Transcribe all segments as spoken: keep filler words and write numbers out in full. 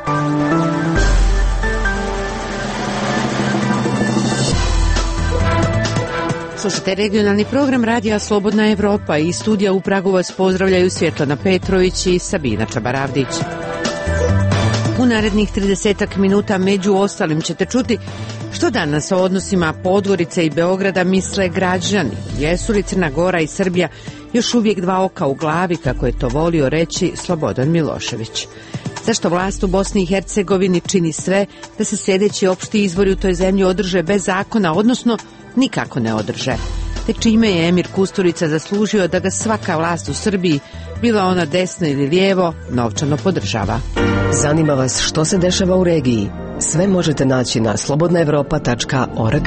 Slušajte regionalni program Radija Slobodna Evropa i studija u Pragu vas pozdravljaju Svjetlana Petrović i Sabina Čabaravdić. U narednih tridesetak minuta među ostalim ćete čuti što danas o odnosima Podgorice i Beograda misle građani. Jesu li Crna Gora i Srbija još uvijek dva oka u glavi, kako je to volio reći Slobodan Milošević? Zašto vlast u Bosni i Hercegovini čini sve da se sljedeći opšti izbori u toj zemlji održe bez zakona, odnosno nikako ne održe? Te čime je Emir Kusturica zaslužio da ga svaka vlast u Srbiji, bila ona desna ili lijevo, novčano podržava? Zanima vas što se dešava u regiji? Sve možete naći na slobodna evropa tačka org.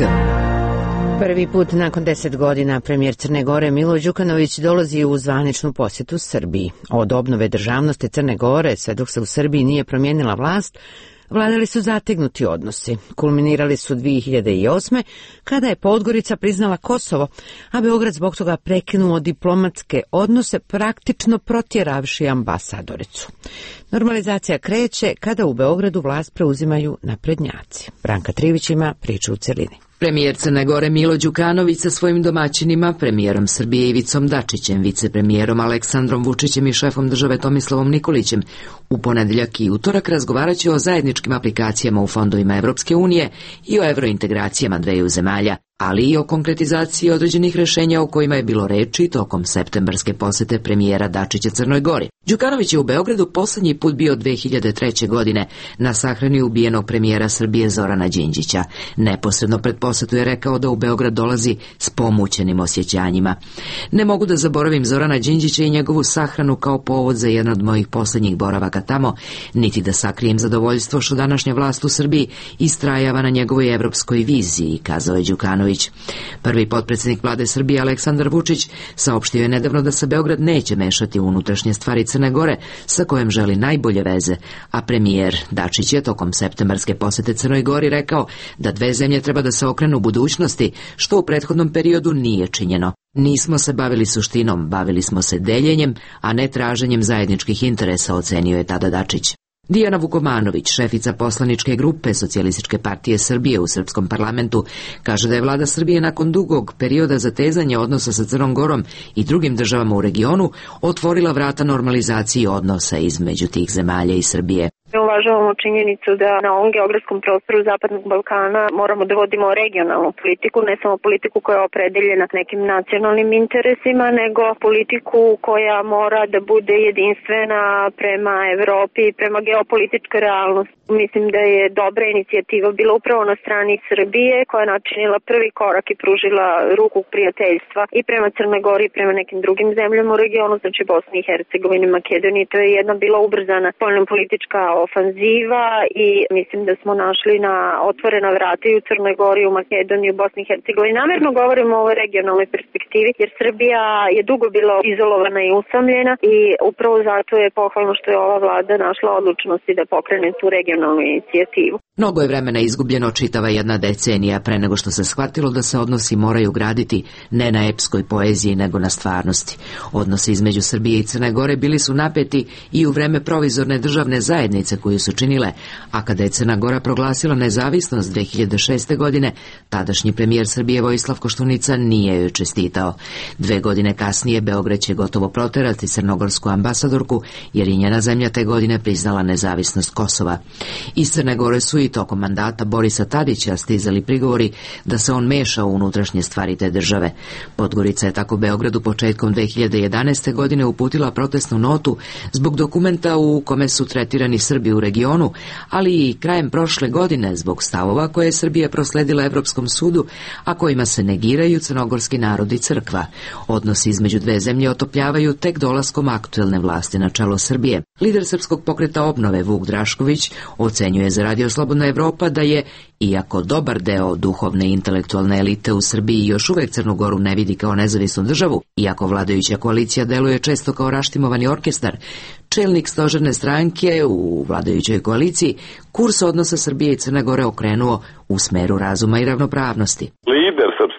Prvi put nakon deset godina premijer Crne Gore Milo Đukanović dolazi u zvaničnu posjetu Srbiji. Od obnove državnosti Crne Gore, sve dok se u Srbiji nije promijenila vlast, vladali su zategnuti odnosi. Kulminirali su dvije hiljade osme. kada je Podgorica priznala Kosovo, a Beograd zbog toga prekinuo diplomatske odnose, praktično protjeravši ambasadoricu. Normalizacija kreće kada u Beogradu vlast preuzimaju naprednjaci. Branka Trivić ima priču u celini. Premijer Crne Gore Milo Đukanović sa svojim domaćinima, premijerom Srbije Ivicom Dačićem, vicepremijerom Aleksandrom Vučićem i šefom države Tomislavom Nikolićem, u ponedeljak i utorak razgovarat će o zajedničkim aplikacijama u fondovima Evropske unije i o evrointegracijama dveju zemalja, ali i o konkretizaciji određenih rješenja o kojima je bilo reči tokom septembarske posete premijera Dačića Crnoj Gori. Đukanović je u Beogradu posljednji put bio dve hiljade treće. godine na sahrani ubijenog premijera Srbije Zorana Đinđića. Neposredno pred posetu je rekao da u Beograd dolazi s pomućenim osjećanjima. Ne mogu da zaboravim Zorana Đinđića i njegovu sahranu kao povod za jedan od mojih posljednjih boravaka tamo, niti da sakrijem zadovoljstvo što današnja vlast u Srbiji istrajava na njegovoj evropskoj viziji, kazao je Đukanović. Prvi potpredsjednik vlade Srbije Aleksandar Vučić saopštio je nedavno da se Beograd neće mešati u unutrašnje stvari Crne Gore, sa kojom želi najbolje veze, a premijer Dačić je tokom septembarske posete Crnoj Gori rekao da dve zemlje treba da se okrenu budućnosti, što u prethodnom periodu nije činjeno. Nismo se bavili suštinom, bavili smo se deljenjem, a ne traženjem zajedničkih interesa, ocenio je tada Dačić. Dijana Vukomanović, šefica poslaničke grupe Socijalističke partije Srbije u srpskom parlamentu, kaže da je vlada Srbije nakon dugog perioda zatezanja odnosa sa Crnom Gorom i drugim državama u regionu otvorila vrata normalizaciji odnosa između tih zemalja i Srbije. Uvažavamo činjenicu da na ovom geografskom prostoru Zapadnog Balkana moramo da vodimo regionalnu politiku, ne samo politiku koja je opredeljena nekim nacionalnim interesima, nego politiku koja mora da bude jedinstvena prema Evropi i prema geopolitičkoj realnosti. Mislim da je dobra inicijativa bila upravo na strani Srbije, koja je načinila prvi korak i pružila ruku prijateljstva i prema Crnoj Gori i prema nekim drugim zemljama u regionu, znači Bosni i Hercegovini, Makedoniji. To je jedna bila ubrzana spoljnopolitička ofanziva i mislim da smo našli na otvorena vrata i u Crnoj Gori, u Makedoniji, u Bosni i Hercegovini. Namjerno govorimo o ovoj regionalnoj perspektivi, jer Srbija je dugo bila izolovana i usamljena i upravo zato je pohvalno što je ova vlada našla odlučnosti da pokrene tu regionalnu inicijativu. Mnogo je vremena izgubljeno, čitava jedna decenija pre nego što se shvatilo da se odnosi moraju graditi ne na epskoj poeziji nego na stvarnosti. Odnosi između Srbije i Crne Gore bili su napeti i u vreme provizorne državne zajednice koju su činile, a kada je Crna Gora proglasila nezavisnost dve hiljade šeste. godine, tadašnji premijer Srbije Vojislav Koštunica nije joj čestitao. Dve godine kasnije Beograd će gotovo proterati crnogorsku ambasadorku, jer je njena zemlja te godine priznala nezavisnost Kosova. Iz Crne Gore su i tokom mandata Borisa Tadića stizali prigovori da se on meša u unutrašnje stvari te države. Podgorica je tako Beogradu početkom dve hiljade jedanaeste. godine uputila protestnu notu zbog dokumenta u kome su tretirani Srbi u regionu, ali i krajem prošle godine zbog stavova koje je Srbija prosledila Evropskom sudu, a kojima se negiraju crnogorski narod i crkva. Odnosi između dve zemlje otopljavaju tek dolaskom aktuelne vlasti na čelo Srbije. Lider Srpskog pokreta obnove Vuk Drašković ocenjuje za Radio Slobodna Evropa da je, iako dobar deo duhovne i intelektualne elite u Srbiji još uvek Crnu Goru ne vidi kao nezavisnu državu, iako vladajuća koalicija deluje često kao raštimovani orkestar, čelnik stožerne stranke u vladajućoj koaliciji kurs odnosa Srbije i Crne Gore okrenuo u smeru razuma i ravnopravnosti. Lider Srpske napredne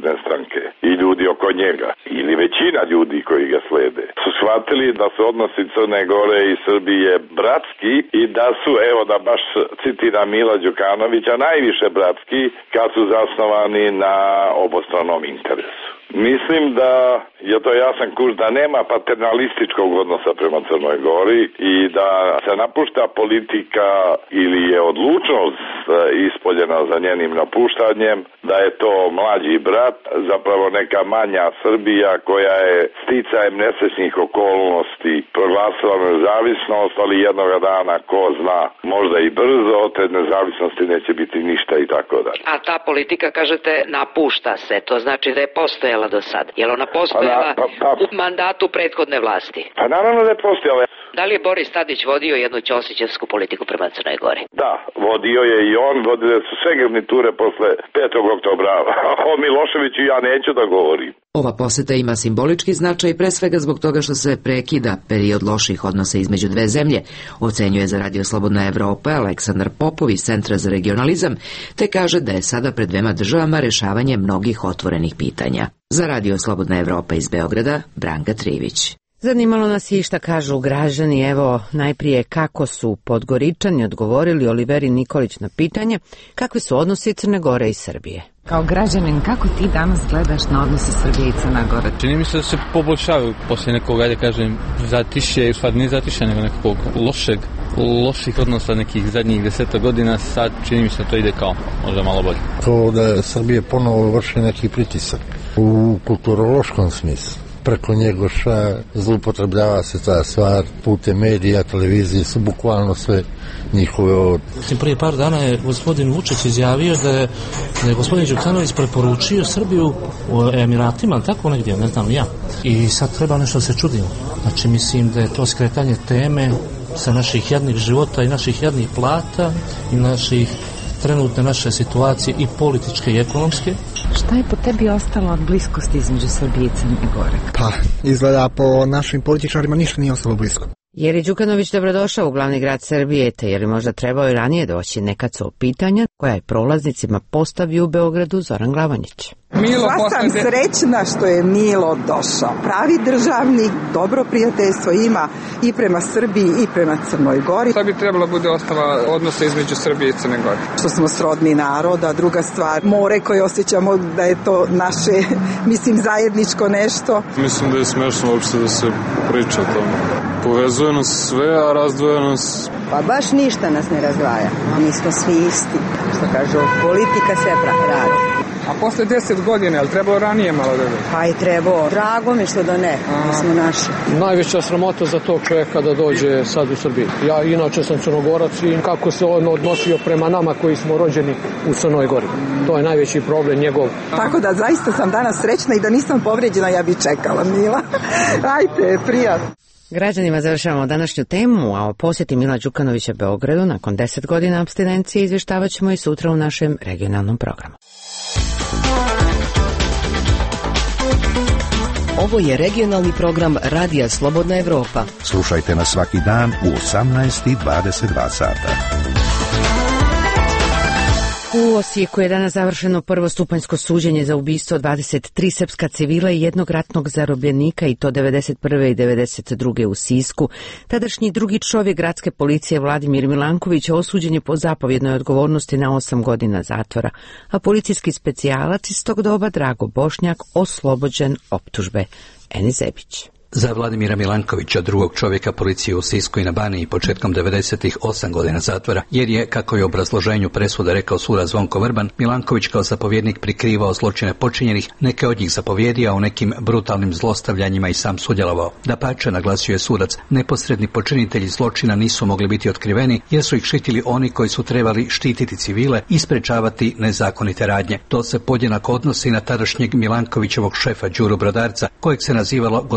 napredne stranke i ljudi oko njega, ili većina ljudi koji ga slede, su shvatili da su odnosi Crne Gore i Srbije bratski i da su, evo da baš citiram Mila Đukanovića, najviše bratski kad su zasnovani na obostranom interesu. Mislim da je to jasan kurs da nema paternalističkog odnosa prema Crnoj Gori i da se napušta politika ili je odlučnost ispoljena za njenim napuštanjem, da je to mlađi brat, zapravo neka manja Srbija koja je sticajem nesrećnih okolnosti proglasila nezavisnost, ali jednoga dana, ko zna, možda i brzo, od te nezavisnosti neće biti ništa i tako dalje. A ta politika, kažete, napušta se, to znači da je postojala do sad. Je li ona postojala pa, pa, pa, u mandatu prethodne vlasti? Pa naravno da je postojala. Da li je Boris Tadić vodio jednu ćosićevsku politiku prema Crnoj Gori? Da, vodio je i on, vodile su sve garniture posle petog oktobra. O Miloševiću ja neću da govorim. Ova poseta ima simbolički značaj pre svega zbog toga što se prekida period loših odnosa između dve zemlje, ocenjuje za Radio Slobodna Evropa Aleksandar Popov iz Centra za regionalizam, te kaže da je sada pred dvema državama rešavanje mnogih otvorenih pitanja. Za Radio Slobodna Evropa iz Beograda, Branka Trivić. Zanimalo nas je i šta kažu građani, evo najprije kako su Podgoričani odgovorili Oliveri Nikolić na pitanje kakvi su odnosi Crne Gore i Srbije. Kao građanin, kako ti danas gledaš na odnose Srbije i Crna Gora? Čini mi se da se poboljšavaju poslije nekog, ajde kažem, zatišje, u stvari nije zatišje, nego nekog lošeg, loših odnosa nekih zadnjih deseta godina, sad čini mi se da to ide kao možda malo bolje. Kao da Srbije ponovo vrši neki pritisak u kulturološkom smislu. Preko Njegoša zloupotrebljava se ta stvar, putem medija, televizije su bukvalno sve njihove od... Prije par dana je gospodin Vučić izjavio da je, da je gospodin Đukanović preporučio Srbiju u Emiratima, tako negdje, ne znam ja. I sad treba nešto da se čudimo. Znači mislim da je to skretanje teme sa naših jadnih života i naših jadnih plata i naših trenutne naše situacije i političke i ekonomske. Šta je po tebi ostalo od bliskosti između Srbije i Crne Gore? Pa, izgleda po našim političarima ništa nije ostalo blisko. Je li Đukanović dobrodošao u glavni grad Srbije, te je li možda trebao i ranije doći? Nekad su pitanja koja je prolaznicima postavio u Beogradu Zoran Glavanjić. Milo, ja sam srećna što je Milo došao. Pravi državnik, dobro prijateljstvo ima i prema Srbiji i prema Crnoj Gori. Šta bi trebalo bude ostala odnosa između Srbije i Crne Gore? Što smo srodni naroda, druga stvar, more koje osjećamo da je to naše, mislim, zajedničko nešto. Mislim da je smešno uopšte da se priča o tome. Povezuje nas sve, a razdvoja nas... Pa baš ništa nas ne razdvaja. Mi smo svi isti. Što kažu, politika se radi. A posle deset godina, ali trebalo ranije malo da bi? Pa i trebalo. Drago mi što da ne, da smo naši. Najveća sramota za tog čovjeka da dođe sad u Srbiji. Ja inače sam Crnogorac i kako se on odnosio prema nama koji smo rođeni u Crnoj Gori. To je najveći problem njegov. Tako da zaista sam danas srećna i da nisam povređena, ja bi čekala, Mila. Ajde, prijatno. Građanima završavamo današnju temu, a o posjeti Mila Đukanovića Beogradu nakon deset godina apstinencije izvještavat ćemo i sutra u našem regionalnom programu. Ovo je regionalni program Radija Slobodna Evropa. Slušajte nas svaki dan u osamnaest i dvadeset dva sata. U Osijeku je danas završeno prvostupanjsko suđenje za ubistvo dvadeset tri srpska civila i jednog ratnog zarobljenika, i to devedeset prve i devedeset druge u Sisku. Tadašnji drugi čovjek gradske policije Vladimir Milanković osuđen je po zapovjednoj odgovornosti na osam godina zatvora, a policijski specijalac iz tog doba Drago Bošnjak oslobođen optužbe. Eni Zebić. Za Vladimira Milankovića, drugog čovjeka policije u Sisku i na Baniji, početkom devedesetih osam godina zatvora, jer je, kako je u obrazloženju presude rekao sudac Zvonko Vrban, Milanković kao zapovjednik prikrivao zločine počinjenih, neke od njih zapovjedio, a u nekim brutalnim zlostavljanjima i sam sudjelovao. Dapače, naglasio je sudac, neposredni počinitelji zločina nisu mogli biti otkriveni jer su ih štitili oni koji su trebali štititi civile i sprečavati nezakonite radnje. To se podjednako odnosi na tadašnjeg Milankovićevog šefa Đuru Brodarca, kojeg se nazivalo gospodarem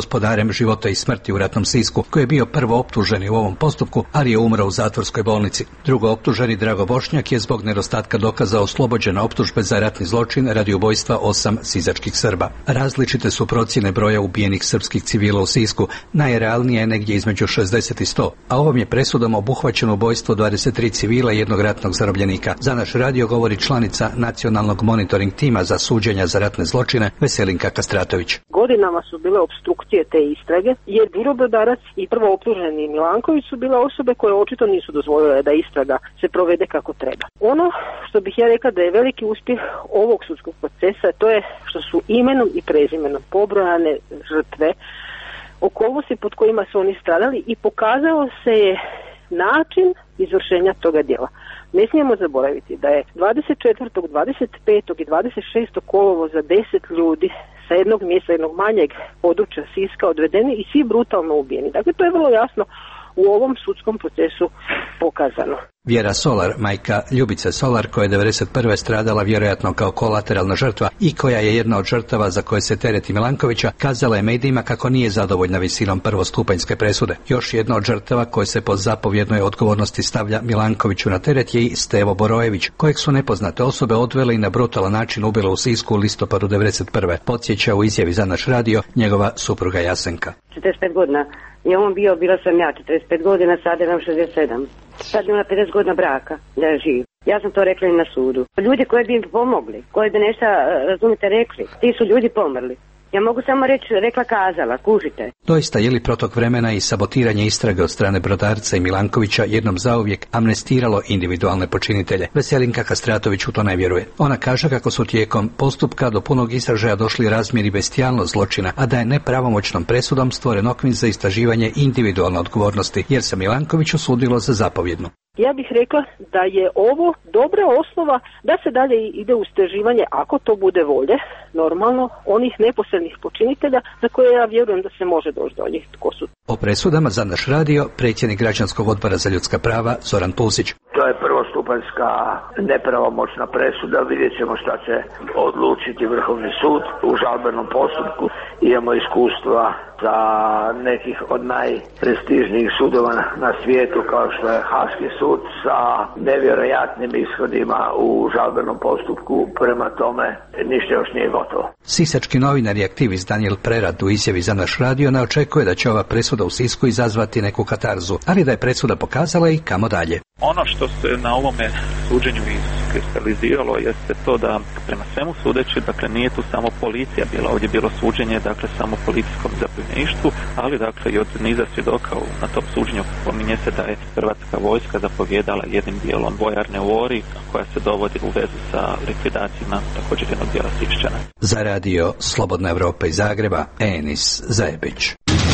režiserem Života i smrti u ratnom Sisku, koji je bio prvo optuženi u ovom postupku, ali je umro u zatvorskoj bolnici. Drugo optuženi Drago Bošnjak je zbog nedostatka dokaza oslobođen optužbe za ratni zločin radi ubojstva osam sisačkih Srba. Različite su procjene broja ubijenih srpskih civila u Sisku, najrealnije je negdje između šezdeset i sto, a ovom je presudom obuhvaćeno ubojstvo dvadeset tri civila i jednog ratnog zarobljenika. Za naš radio govori članica Nacionalnog monitoring tima za suđenja za ratne zločine Veselinka Kastratović. Godinama su bile opstrukcije te istrage, jer Đuro Brodarac i prvo optuženi Milanković su bile osobe koje očito nisu dozvolile da istraga se provede kako treba. Ono što bih ja rekla da je veliki uspjeh ovog sudskog procesa, to je što su imenom i prezimenom pobrojane žrtve, okolnosti pod kojima su oni stradali i pokazao se je način izvršenja toga djela. Ne smijemo zaboraviti da je dvadeset četvrtog, dvadeset petog i dvadeset šestog kolovoza deset ljudi sa jednog mjesta, jednog manjeg područja Siska odvedeni i svi brutalno ubijeni. Dakle, to je vrlo jasno u ovom sudskom procesu pokazano. Vjera Solar, majka Ljubice Solar, koja je devedeset prve stradala vjerojatno kao kolateralna žrtva i koja je jedna od žrtava za koje se tereti Milankovića, kazala je medijima kako nije zadovoljna visinom prvostupanjske presude. Još jedna od žrtava koje se po zapovjednoj odgovornosti stavlja Milankoviću na teret je i Stevo Borojević, kojeg su nepoznate osobe odvele i na brutalan način ubile u Sisku u listopadu devedeset prve. Podsjeća u izjavi za naš radio njegova supruga Jasenka. četrdeset pet godina je on bio, bila sam ja četrdeset pet godina, sad imam šezdeset sedam. Sad ima pedeset godina braka, da je živ. Ja sam to rekla i na sudu. Ljudi koji bi im pomogli, koji bi nešto, razumite, rekli, ti su ljudi pomrli. Ja mogu samo reći, rekla kazala, kužite. Doista je li protok vremena i sabotiranje istrage od strane Brodarca i Milankovića jednom zauvijek amnestiralo individualne počinitelje? Veselinka Kastratović u to ne vjeruje. Ona kaže kako su tijekom postupka do punog istražaja došli razmjeri bestijalnost zločina, a da je nepravomoćnom presudom stvoren okvir za istraživanje individualne odgovornosti, jer se Milankoviću sudilo za zapovjednu. Ja bih rekla da je ovo dobra osnova da se dalje ide u istraživanje, ako to bude volje, normalno, onih neposrednih počinitelja za koje ja vjerujem da se može doći do njih. Tko su? O presudama za naš radio predsjednik Građanskog odbora za ljudska prava Zoran Pusić. To je prvostupanjska nepravomoćna presuda, vidjet ćemo šta će odlučiti Vrhovni sud u žalbenom postupku. Imamo iskustva za nekih od najprestižnijih sudova na svijetu kao što je Haški sud sa nevjerojatnim ishodima u žalbenom postupku, prema tome ništa još nije gotovo. Sisački novinar i aktivist Daniel Prerad u izjavi za naš radio ne očekuje da će ova presuda u Sisku izazvati neku katarzu, ali da je presuda pokazala i kamo dalje. Ono što se na ovome suđenju iskristaliziralo jeste to da prema svemu sudeći, dakle nije tu samo policija bila, ovdje bilo suđenje, dakle samo policijskom zapovjedništvu, ali dakle i od niza svjedoka na tom suđenju pominje se da je hrvatska vojska zapovjedala jednim dijelom vojarne u Ori, koja se dovodi u vezu sa likvidacijama također jednog dijela Siščana. Za radio Slobodna Evropa iz Zagreba, Enis Zajebić.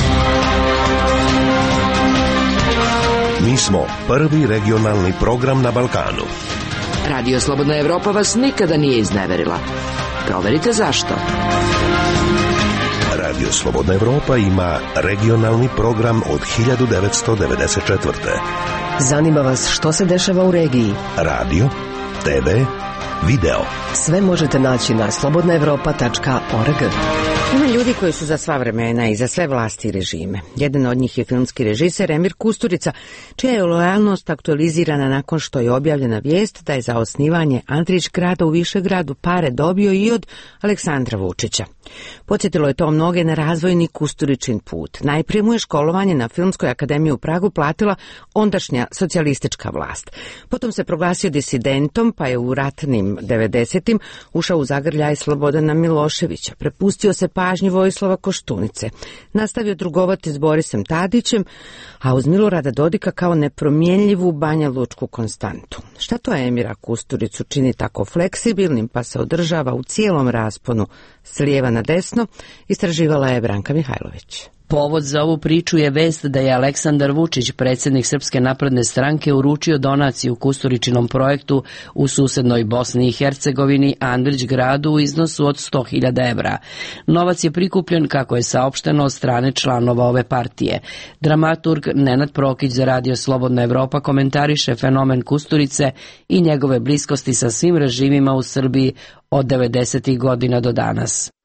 Mi smo prvi regionalni program na Balkanu. Radio Slobodna Evropa vas nikada nije izneverila. Proverite zašto. Radio Slobodna Evropa ima regionalni program od hiljadu devetsto devedeset četvrte. Zanima vas što se dešava u regiji? Radio, te ve, video. Sve možete naći na slobodna evropa tačka org. Ima ljudi koji su za sva vremena i za sve vlasti i režime. Jedan od njih je filmski režiser Emir Kusturica, čija je lojalnost aktualizirana nakon što je objavljena vijest da je za osnivanje Andrić grada u Višegradu pare dobio i od Aleksandra Vučića. Podsjetilo je to mnoge na razvojni Kusturičin put. Najprije mu je školovanje na Filmskoj akademiji u Pragu platila ondašnja socijalistička vlast. Potom se proglasio disidentom, pa je u ratnim devedesetim ušao u zagrljaj Slobodana Miloševića. Prepustio se pažnji Vojislava Koštunice. Nastavio drugovati s Borisem Tadićem, a uz Milorada Dodika kao nepromjenljivu banjalučku konstantu. Šta to Emira Kusturicu čini tako fleksibilnim, pa se održava u cijelom rasponu s lijeva na desno, istraživala je Branka Mihajlović. Povod za ovu priču je vest da je Aleksandar Vučić, predsjednik Srpske napredne stranke, uručio donaciju Kusturičinom projektu u susednoj Bosni i Hercegovini, Andrić gradu, u iznosu od sto hiljada evra. Novac je prikupljen, kako je saopšteno, od strane članova ove partije. Dramaturg Nenad Prokić za radio Slobodna Evropa komentariše fenomen Kusturice i njegove bliskosti sa svim režimima u Srbiji od devedesetih godina do danas. To je stav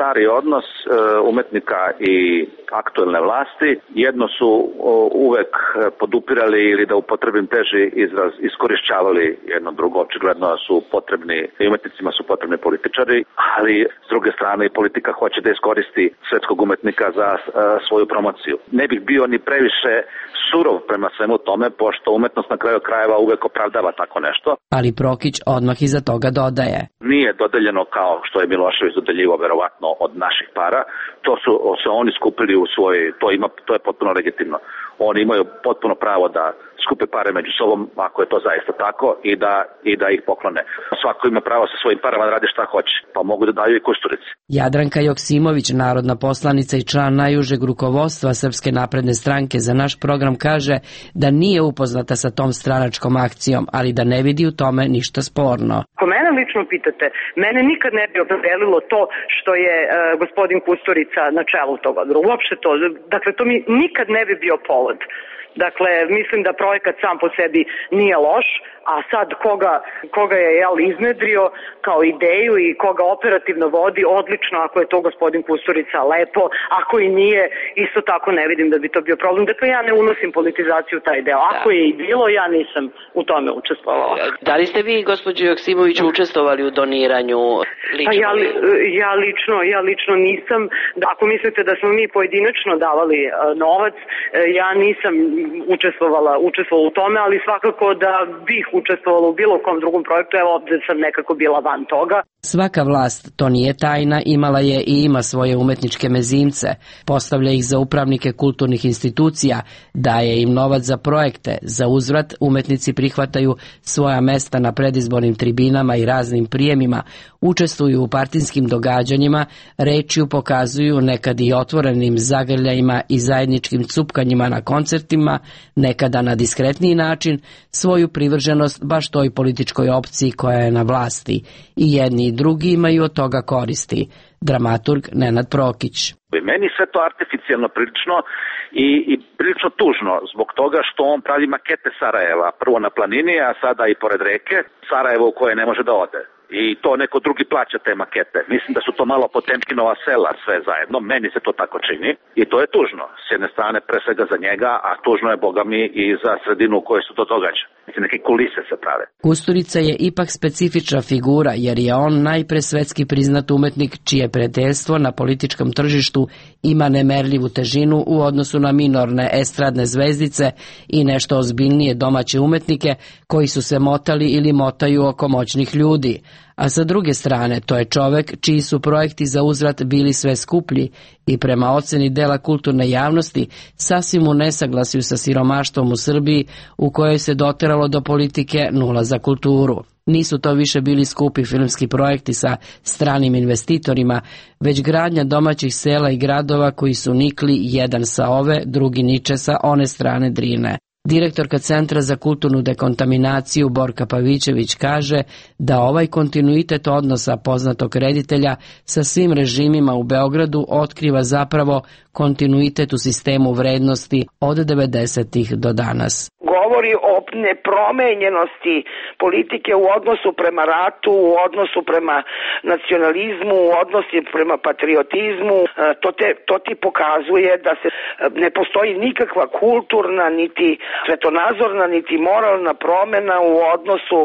stari odnos umetnika i aktuelne vlasti. Jedno su uvek podupirali ili da upotrebim teži izraz iskorišćavali jedno drugo. Očigledno su potrebni, i umetnicima su potrebni političari, ali s druge strane i politika hoće da iskoristi svetskog umetnika za svoju promociju. Ne bih bio ni previše surov prema svemu tome, pošto umetnost na kraju krajeva uvek opravdava tako nešto. Ali Prokić odmah iza toga dodaje. Nije dodeljeno kao što je Milošević dodeljivo verovatno od naših para. To su se oni skupili u svoj, to ima, to je potpuno legitimno. Oni imaju potpuno pravo da skupe pare među sobom, ako je to zaista tako, i da, i da ih poklone. Svako ima pravo sa svojim parama da radi šta hoće, pa mogu da daju i Kusturici. Jadranka Joksimović, narodna poslanica i član najužeg rukovodstva Srpske napredne stranke za naš program, kaže da nije upoznata sa tom stranačkom akcijom, ali da ne vidi u tome ništa sporno. Ako mene lično pitate, mene nikad ne bi opredelilo to što je uh, gospodin Kusturica na čelu toga. Uopšte to, dakle to mi nikad ne bi bio povod. Dakle, mislim da projekat sam po sebi nije loš, a sad koga, koga je jel, iznedrio kao ideju i koga operativno vodi, odlično, ako je to gospodin Kusturica, lepo, ako i nije, isto tako ne vidim da bi to bio problem. Dakle, ja ne unosim politizaciju taj deo. Ako je i bilo, ja nisam u tome učestvovala. Da li ste vi, gospođo Joksimović, učestvovali u doniranju lično? Pa ja, ja, lično, ja lično nisam. Ako mislite da smo mi pojedinačno davali uh, novac, uh, ja nisam učestvovala, učestvovala u tome, ali svakako da bih učestvovala u bilo kom drugom projektu, evo ovdje sam nekako bila van toga. Svaka vlast, to nije tajna, imala je i ima svoje umetničke mezimce, postavlja ih za upravnike kulturnih institucija, daje im novac za projekte, za uzvrat umetnici prihvataju svoja mesta na predizbornim tribinama i raznim prijemima, učestvuju u partijskim događanjima, rečju pokazuju nekad i otvorenim zagrljajima i zajedničkim cupkanjima na koncertima, nekada na diskretniji način, svoju privrženost baš toj političkoj opciji koja je na vlasti. I jedni i drugi imaju od toga koristi. Dramaturg Nenad Prokić. Meni sve to artificijalno prilično i, i prilično tužno zbog toga što on pravi makete Sarajeva, prvo na planini, a sada i pored reke, Sarajevo u koje ne može da ode. I to neko drugi plaća te makete. Mislim da su to malo Potemkinova sela sve zajedno, meni se to tako čini i to je tužno. S jedne strane pre svega za njega, a tužno je boga mi i za sredinu u kojoj se to događa. Mislim, neke kulise se prave. Kusturica je ipak specifična figura jer je on najpre svetski priznat umetnik čije prijateljstvo na političkom tržištu ima nemerljivu težinu u odnosu na minorne estradne zvezdice i nešto ozbiljnije domaće umetnike koji su se motali ili motaju oko moćnih ljudi. A sa druge strane, to je čovek čiji su projekti za uzvrat bili sve skuplji i prema oceni dela kulturne javnosti sasvim u nesaglasju sa siromaštvom u Srbiji u kojoj se doteralo do politike nula za kulturu. Nisu to više bili skupi filmski projekti sa stranim investitorima, već gradnja domaćih sela i gradova koji su nikli jedan sa ove, drugi niče sa one strane Drine. Direktorka Centra za kulturnu dekontaminaciju Borka Pavićević kaže da ovaj kontinuitet odnosa poznatog reditelja sa svim režimima u Beogradu otkriva zapravo kontinuitet u sistemu vrednosti od devedesetih do danas. Govori o nepromenjenosti politike u odnosu prema ratu, u odnosu prema nacionalizmu, u odnosu prema patriotizmu. To, te, to ti pokazuje da se ne postoji nikakva kulturna, niti svetonazorna, niti moralna promjena u odnosu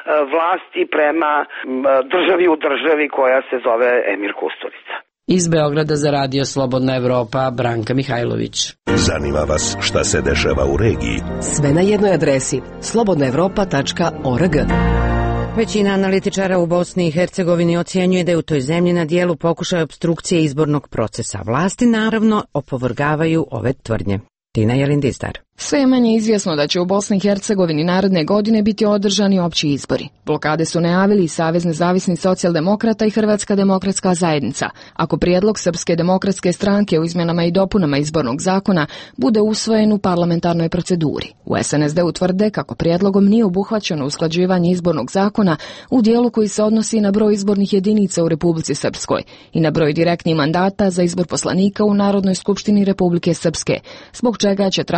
vlasti prema državi u državi koja se zove Emir Kusturica. Iz Beograda za Radio Slobodna Evropa, Branka Mihajlović. Zanima vas šta se dešava u regiji? Sve na jednoj adresi slobodna evropa tačka org. Većina analitičara u Bosni i Hercegovini ocjenjuje da je u toj zemlji na dijelu pokušaj opstrukcije izbornog procesa. Vlasti naravno opovrgavaju ove tvrdnje. Tina Jelindistar. Sve je manje izvjesno da će u Bosni i Hercegovini naredne godine biti održani opći izbori. Blokade su najavili i Savez nezavisnih socijaldemokrata i Hrvatska demokratska zajednica. Ako prijedlog Srpske demokratske stranke u izmjenama i dopunama izbornog zakona bude usvojen u parlamentarnoj proceduri. U S N S D-u tvrde kako prijedlogom nije obuhvaćeno usklađivanje izbornog zakona u dijelu koji se odnosi na broj izbornih jedinica u Republici Srpskoj i na broj direktnih mandata za izbor poslanika u Narodnoj skupštini Republike Srpske, zbog čega će tražiti od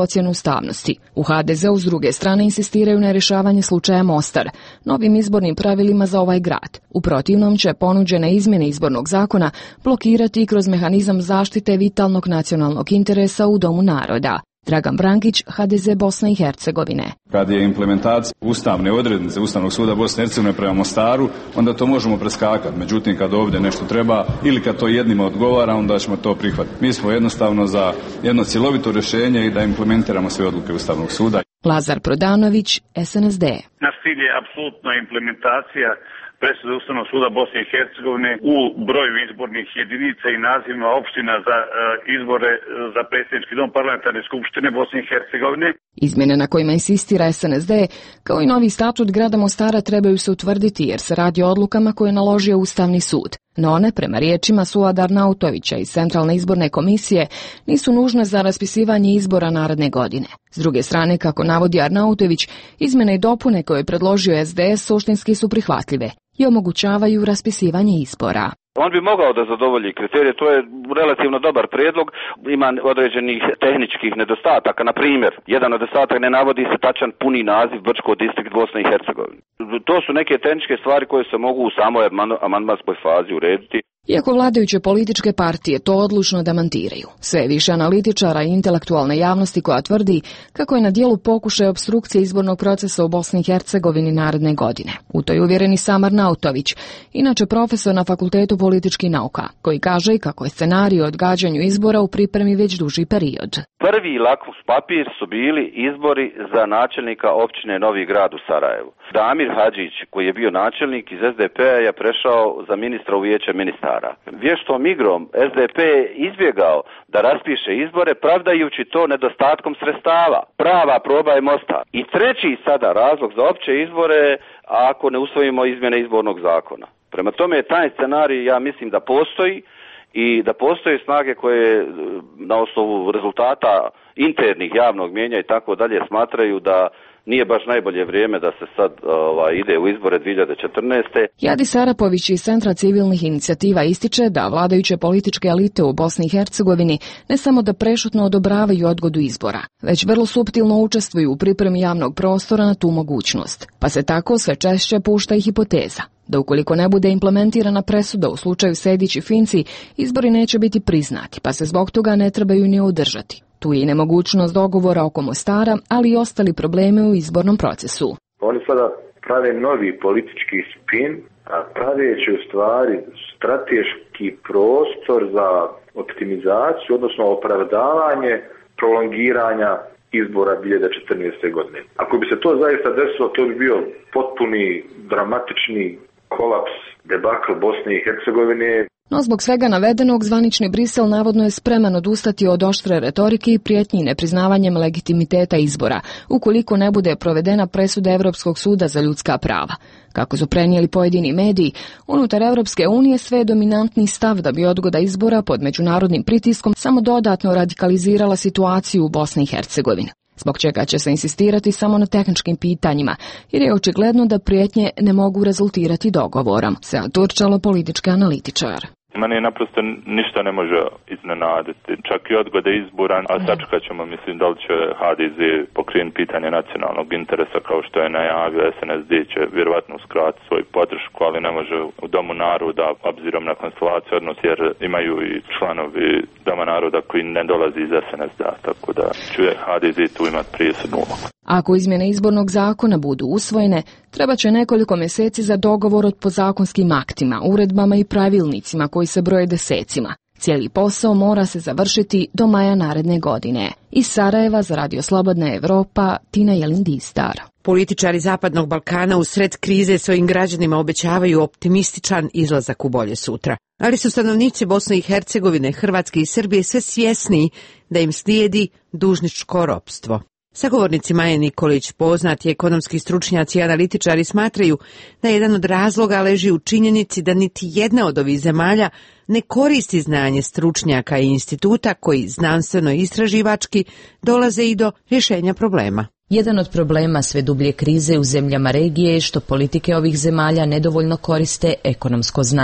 ocjenu ustavnosti. U ha de zeu s druge strane insistiraju na rješavanje slučaja Mostar, novim izbornim pravilima za ovaj grad. U protivnom će ponuđene izmjene izbornog zakona blokirati kroz mehanizam zaštite vitalnog nacionalnog interesa u Domu naroda. Dragan Brankić, ha de ze Bosna i Hercegovine. Kad je implementacija ustavne odrednice Ustavnog suda Bosne i Hercegovine prema Mostaru, onda to možemo preskakati. Međutim, kad ovdje nešto treba ili kad to jednima odgovara, onda ćemo to prihvatiti. Mi smo jednostavno za jedno cjelovito rješenje i da implementiramo sve odluke Ustavnog suda. Lazar Prodanović, es en es de. Naš cilj je apsolutno implementacija presude Ustavnog suda Bosne i Hercegovine u broju izbornih jedinica i nazivima opština za uh, izbore za predsjednički dom parlamentarne skupštine Bosne i Hercegovine. Izmjene na kojima insistira es en es de, kao i novi statut grada Mostara, trebaju se utvrditi jer se radi o odlukama koje je naložio Ustavni sud. No one, prema riječima Suada Arnautovića iz Centralne izborne komisije, nisu nužne za raspisivanje izbora naredne godine. S druge strane, kako navodi Arnautović, izmjene i dopune koje je predložio es de es suštinski su prihvatljive i omogućavaju raspisivanje izbora. On bi mogao da zadovolji kriterije, to je relativno dobar prijedlog, ima određenih tehničkih nedostataka, na primjer, jedan nedostatak ne navodi se tačan puni naziv Brčko distrikt Bosne i Hercegovine. To su neke tehničke stvari koje se mogu u samoj amandmanskoj fazi urediti. Iako vladajuće političke partije to odlučno demantiraju, sve više analitičara i intelektualne javnosti koja tvrdi kako je na dijelu pokušaj opstrukcije izbornog procesa u Bosni i Hercegovini naredne godine. U to je uvjeren i sam Arnautović, inače profesor na Fakultetu političkih nauka, koji kaže kako je scenarij o odgađanju izbora u pripremi već duži period. Prvi lakmus papir su bili izbori za načelnika općine Novi Grad u Sarajevu. Damir Hadžić, koji je bio načelnik iz es de pe-a, je prešao za ministra u vijeće ministara. Vještom igrom es de pe je izbjegao da raspiše izbore, pravdajući to nedostatkom sredstava. Prava proba je Mostar. I treći sada razlog za opće izbore, ako ne usvojimo izmjene izbornog zakona. Prema tome, taj scenarij, ja mislim da postoji i da postoje snage koje na osnovu rezultata internih javnog mijenja i tako dalje smatraju da nije baš najbolje vrijeme da se sad ovaj, ide u izbore dvije hiljade četrnaeste. Jadis Arapović iz Centra civilnih inicijativa ističe da vladajuće političke elite u Bosni i Hercegovini ne samo da prešutno odobravaju odgodu izbora, već vrlo suptilno učestvuju u pripremi javnog prostora na tu mogućnost. Pa se tako sve češće pušta i hipoteza da ukoliko ne bude implementirana presuda u slučaju Sejdić i Finci, izbori neće biti priznati, pa se zbog toga ne trebaju ni održati. Tu je i nemogućnost dogovora oko Mostara, ali i ostali problemi u izbornom procesu. Oni sada prave novi politički spin, a praveći u stvari strateški prostor za optimizaciju, odnosno opravdavanje prolongiranja izbora dvije hiljade četrnaeste. godine. Ako bi se to zaista desilo, to bi bio potpuni, dramatični kolaps, debakl Bosne i Hercegovine. No zbog svega navedenog, zvanični Brisel navodno je spreman odustati od oštre retorike i prijetnji nepriznavanjem legitimiteta izbora, ukoliko ne bude provedena presuda Europskog suda za ljudska prava. Kako su prenijeli pojedini mediji, unutar Europske unije sve je dominantni stav da bi odgoda izbora pod međunarodnim pritiskom samo dodatno radikalizirala situaciju u Bosni i Hercegovini. Zbog čega će se insistirati samo na tehničkim pitanjima, jer je očigledno da prijetnje ne mogu rezultirati dogovorom, se Turčalo politički analitičar. Mene naprosto ništa ne može iznenaditi, čak i odgode izbora, a sačekat ćemo, mislim, da li će ha de ze pokrenuti pitanje nacionalnog interesa kao što je najavio. es en es de će vjerovatno uskratiti svoju podršku, ali ne može u Domu naroda, obzirom na konstelaciju odnos, jer imaju i članovi Doma naroda koji ne dolazi iz es en es de-a, tako da će ha de ze tu imati presudnu ulogu. Ako izmjene izbornog zakona budu usvojene, treba će nekoliko mjeseci za dogovor od podzakonskim aktima, uredbama i pravilnicima koji se broje desecima. Cijeli posao mora se završiti do maja naredne godine. Iz Sarajeva za Radio Slobodna Evropa, Tina Jelindistar. Političari Zapadnog Balkana u sred krize svojim građanima obećavaju optimističan izlazak u bolje sutra. Ali su stanovnici Bosne i Hercegovine, Hrvatske i Srbije sve svjesniji da im slijedi dužničko ropstvo. Sagovornici Maje Nikolić, poznati ekonomski stručnjaci i analitičari, smatraju da jedan od razloga leži u činjenici da niti jedna od ovih zemalja ne koristi znanje stručnjaka i instituta koji znanstveno i istraživački dolaze i do rješenja problema. Jedan od problema sve dublje krize u zemljama regije je što politike ovih zemalja nedovoljno koriste ekonomsko znanje,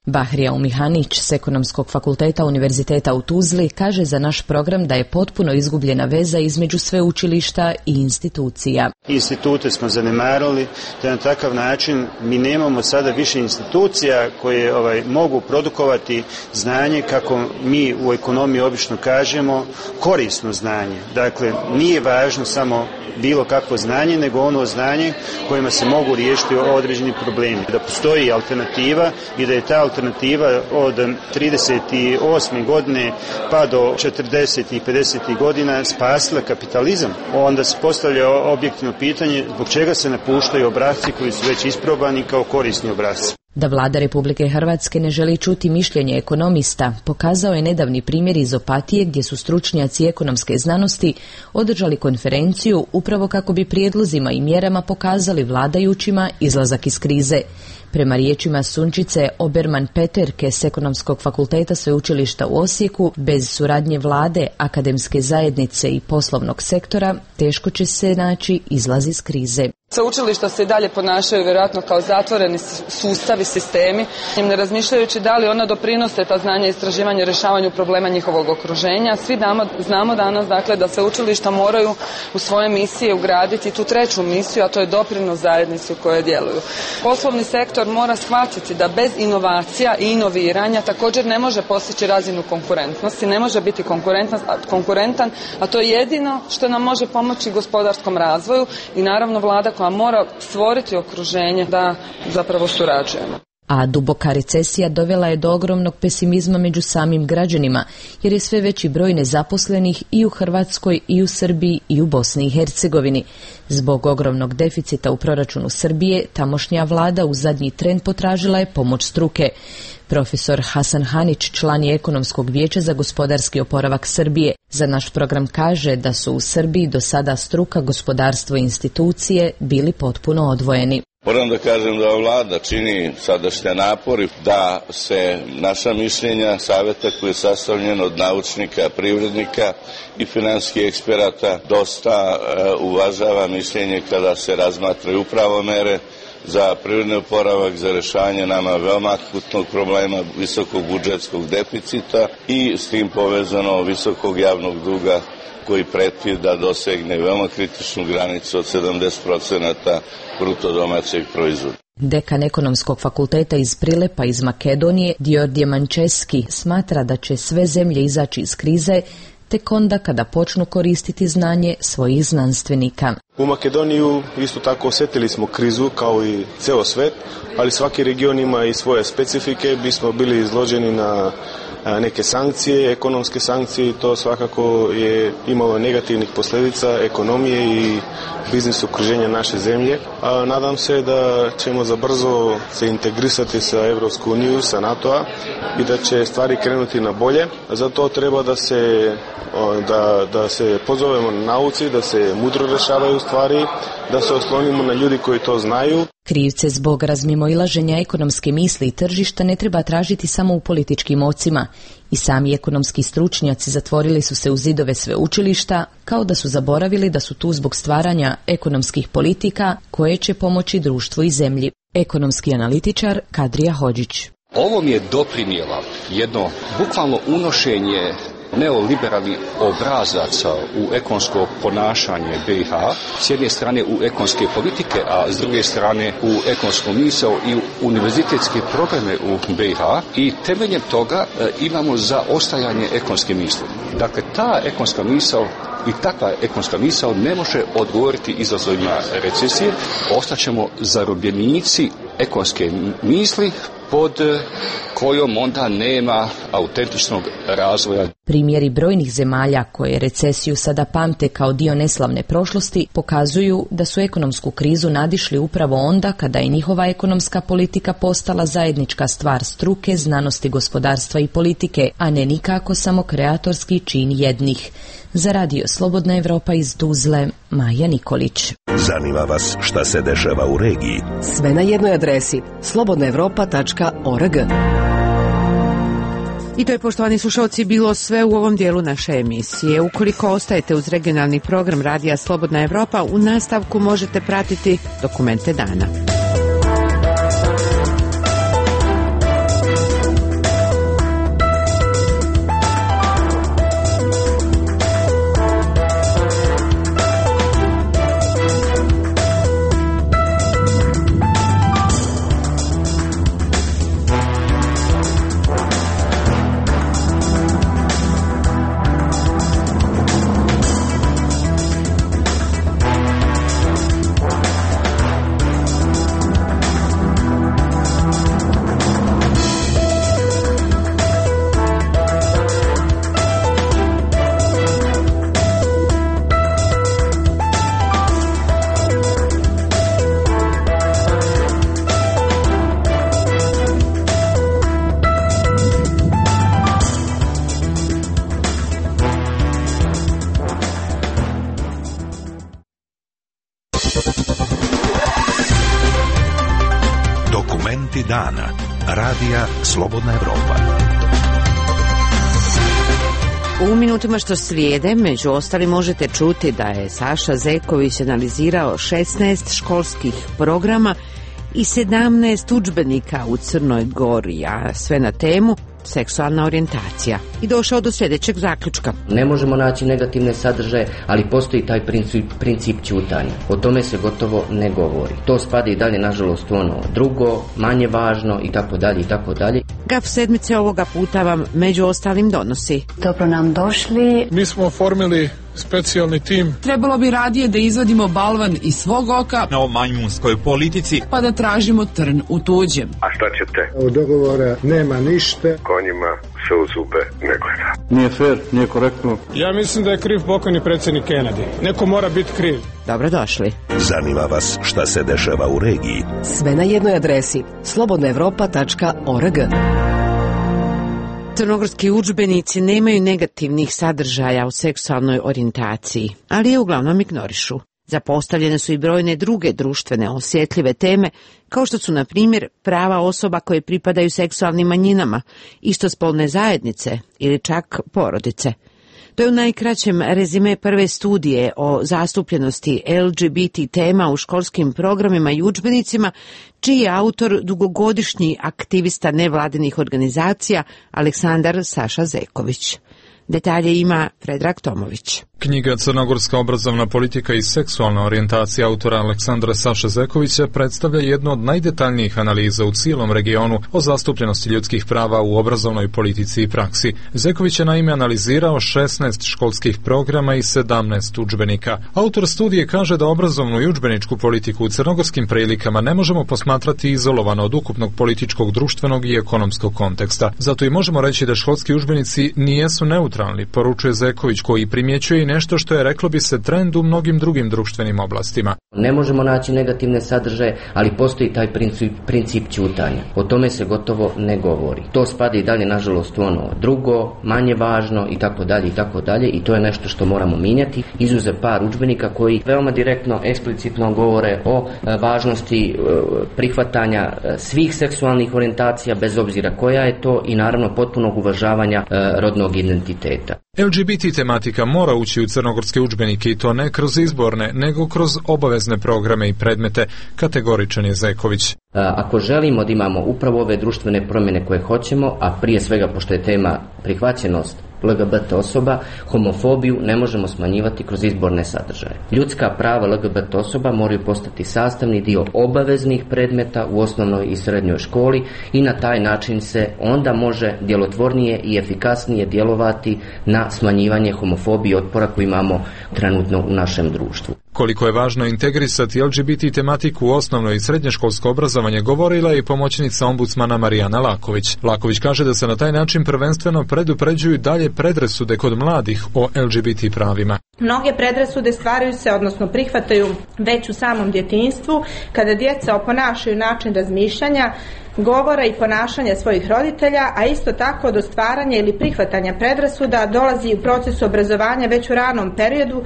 Bahrija Umihanić s Ekonomskog fakulteta Univerziteta u Tuzli kaže za naš program da je potpuno izgubljena veza između sveučilišta i institucija. Institute smo zanemarili, te na takav način mi nemamo sada više institucija koje ovaj, mogu produkovati znanje, kako mi u ekonomiji obično kažemo, korisno znanje. Dakle, nije važno samo bilo kakvo znanje, nego ono znanje kojima se mogu riješiti određeni problemi. Da postoji alternativa i da je ta alternativa od trideset osme godine pa do četrdesetih i pedesetih godina spasila kapitalizam. Onda se postavlja objektivno pitanje zbog čega se napuštaju obrasci koji su već isprobani kao korisni obrasci. Da vlada Republike Hrvatske ne želi čuti mišljenje ekonomista, pokazao je nedavni primjer iz Opatije gdje su stručnjaci ekonomske znanosti održali konferenciju upravo kako bi prijedlozima i mjerama pokazali vladajućima izlazak iz krize. Prema riječima Sunčice Oberman-Peterke s Ekonomskog fakulteta Sveučilišta u Osijeku, bez suradnje vlade, akademske zajednice i poslovnog sektora, teško će se naći izlaz iz krize. Sveučilišta se i dalje ponašaju vjerojatno kao zatvoreni sustavi, sistemi, ne razmišljajući da li ona doprinose ta znanja i istraživanje rješavanju problema njihovog okruženja. Svi damo, znamo danas dakle, da sveučilišta moraju u svoje misije ugraditi tu treću misiju, a to je doprinos zajednici u kojoj djeluju. Poslovni sektor mora shvatiti da bez inovacija i inoviranja također ne može postići razinu konkurentnosti, ne može biti konkurentan, a to je jedino što nam može pomoći gospodarskom razvoju i naravno vlada koja mora stvoriti okruženje da zapravo surađujemo. A duboka recesija dovela je do ogromnog pesimizma među samim građanima, jer je sve veći broj nezaposlenih i u Hrvatskoj, i u Srbiji, i u Bosni i Hercegovini. Zbog ogromnog deficita u proračunu Srbije, tamošnja vlada u zadnji tren potražila je pomoć struke. Profesor Hasan Hanić, član je Ekonomskog vijeća za gospodarski oporavak Srbije, za naš program kaže da su u Srbiji do sada struka, gospodarstvo i institucije bili potpuno odvojeni. Moram da kažem da vlada čini sadašnje napori da se naša mišljenja savjeta koji je sastavljen od naučnika, privrednika i finansijskih eksperata dosta uh, uvažava mišljenje kada se razmatraju upravo mere za privredni oporavak, za rješavanje nama veoma akutnog problema visokog budžetskog deficita i s tim povezano visokog javnog duga koji preti da dosegne veoma kritičnu granicu od sedamdeset procenata bruto domaćeg proizvoda. Dekan Ekonomskog fakulteta iz Prilepa iz Makedonije, Dijordje Mančeski, smatra da će sve zemlje izaći iz krize tek onda kada počnu koristiti znanje svojih znanstvenika. U Makedoniju isto tako osjetili smo krizu kao i ceo svet, ali svaki region ima i svoje specifike. Bismo bili izloženi na neke sankcije, ekonomske sankcije i to svakako je imalo negativnih posljedica ekonomije i biznis okruženja naše zemlje. A nadam se da ćemo za brzo se integrisati sa Evropsku uniju, sa NATO-a i da će stvari krenuti na bolje. Zato treba da se, da, da se pozovemo na nauci, da se mudro rješavaju stvari, da se oslonimo na ljudi koji to znaju. Krivce zbog razmimoilaženja ekonomske misli i tržišta ne treba tražiti samo u političkim ocima. I sami ekonomski stručnjaci zatvorili su se u zidove sveučilišta, kao da su zaboravili da su tu zbog stvaranja ekonomskih politika koje će pomoći društvu i zemlji. Ekonomski analitičar Kadrija Hodžić. Ovom je doprinijela jedno bukvalno unošenje neoliberalnih obrazaca u ekonomsko ponašanje B i H, s jedne strane u ekonomske politike, a s druge strane u ekonomsku misao i u univerzitetske programe u B i H i temeljem toga e, imamo zaostajanje ekonomske misli. Dakle, ta ekonomska misao i takva ekonomska misao ne može odgovoriti izazovima recesije, ostaćemo zarobljenici ekonomske misli pod kojom onda nema autentičnog razvoja. Primjeri brojnih zemalja koje recesiju sada pamte kao dio neslavne prošlosti pokazuju da su ekonomsku krizu nadišli upravo onda kada je njihova ekonomska politika postala zajednička stvar struke, znanosti, gospodarstva i politike, a ne nikako samo kreatorski čin jednih. Za radio Slobodna Evropa iz Tuzle, Maja Nikolić. Zanima vas šta se dešava u regiji? Sve na jednoj adresi slobodna evropa tačka org. I to je, poštovani slušalci, bilo sve u ovom dijelu naše emisije. Ukoliko ostajete uz regionalni program Radija Slobodna Evropa, u nastavku možete pratiti dokumente dana. Dokumenti dana. Radija Slobodna Evropa. U minutima što slijede, među ostalim, možete čuti da je Saša Zeković analizirao šesnaest školskih programa i sedamnaest udžbenika u Crnoj Gori, a sve na temu seksualna orijentacija. I došao do sljedećeg zaključka. Ne možemo naći negativne sadržaje, ali postoji taj princip, princip ćutanja. O tome se gotovo ne govori. To spada i dalje, nažalost, u ono drugo, manje važno i tako dalje i tako dalje. Gaf sedmice ovoga puta vam među ostalim donosi. Dobro nam došli. Mi smo oformili specijalni tim. Trebalo bi radije da izvadimo balvan iz svog oka na majmunskoj politici, pa da tražimo trn u tuđem. A šta ćete? Od dogovora nema ništa. Konjima se u zube ne gleda. Nije fair, nije korektno. Ja mislim da je kriv pokojni predsjednik Kennedy. Neko mora biti kriv. Dobrodošli. Zanima vas šta se dešava u regiji? Sve na jednoj adresi slobodna evropa tačka org. Crnogorski udžbenici nemaju negativnih sadržaja o seksualnoj orijentaciji, ali je uglavnom ignorišu. Zapostavljene su i brojne druge društvene osjetljive teme, kao što su, na primjer, prava osoba koje pripadaju seksualnim manjinama, istospolne zajednice ili čak porodice. To je u najkraćem rezime prve studije o zastupljenosti L G B T tema u školskim programima i udžbenicima, čiji je autor dugogodišnji aktivista nevladinih organizacija Aleksandar Saša Zeković. Detalje ima Predrag Tomović. Knjiga Crnogorska obrazovna politika i seksualna orijentacija autora Aleksandra Saše Zekovića predstavlja jednu od najdetaljnijih analiza u cijelom regionu o zastupljenosti ljudskih prava u obrazovnoj politici i praksi. Zeković je naime analizirao šesnaest školskih programa i sedamnaest udžbenika. Autor studije kaže da obrazovnu i udžbeničku politiku u crnogorskim prilikama ne možemo posmatrati izolovano od ukupnog političkog, društvenog i ekonomskog konteksta. Zato i možemo reći da školski udžbenici nijesu neutralni, poručuje Zeković, koji primjećuje nešto što je, reklo bi se, trend u mnogim drugim društvenim oblastima. Ne možemo naći negativne sadržaje, ali postoji taj princip, princip ćutanja. O tome se gotovo ne govori. To spada i dalje, nažalost, u ono drugo, manje važno i tako dalje i tako dalje i to je nešto što moramo mijenjati. Izuzev par udžbenika koji veoma direktno, eksplicitno govore o važnosti prihvatanja svih seksualnih orijentacija, bez obzira koja je to, i naravno potpunog uvažavanja rodnog identiteta. L G B T tematika mora ući u crnogorske udžbenike, i to ne kroz izborne, nego kroz obavezne programe i predmete, kategoričan je Zeković. Ako želimo da imamo upravo ove društvene promjene koje hoćemo, a prije svega pošto je tema prihvaćenost L G B T osoba, homofobiju ne možemo smanjivati kroz izborne sadržaje. Ljudska prava L G B T osoba moraju postati sastavni dio obaveznih predmeta u osnovnoj i srednjoj školi i na taj način se onda može djelotvornije i efikasnije djelovati na smanjivanje homofobije i otpora koji imamo trenutno u našem društvu. Koliko je važno integrisati L G B T tematiku u osnovno i srednješkolsko obrazovanje govorila je i pomoćnica ombudsmana Marijana Laković. Laković kaže da se na taj način prvenstveno predupređuju dalje predrasude kod mladih o L G B T pravima. Mnoge predrasude stvaraju se, odnosno prihvataju već u samom djetinjstvu, kada djeca oponašaju način razmišljanja, govora i ponašanja svojih roditelja, a isto tako do stvaranja ili prihvatanja predrasuda dolazi u procesu obrazovanja već u ranom periodu,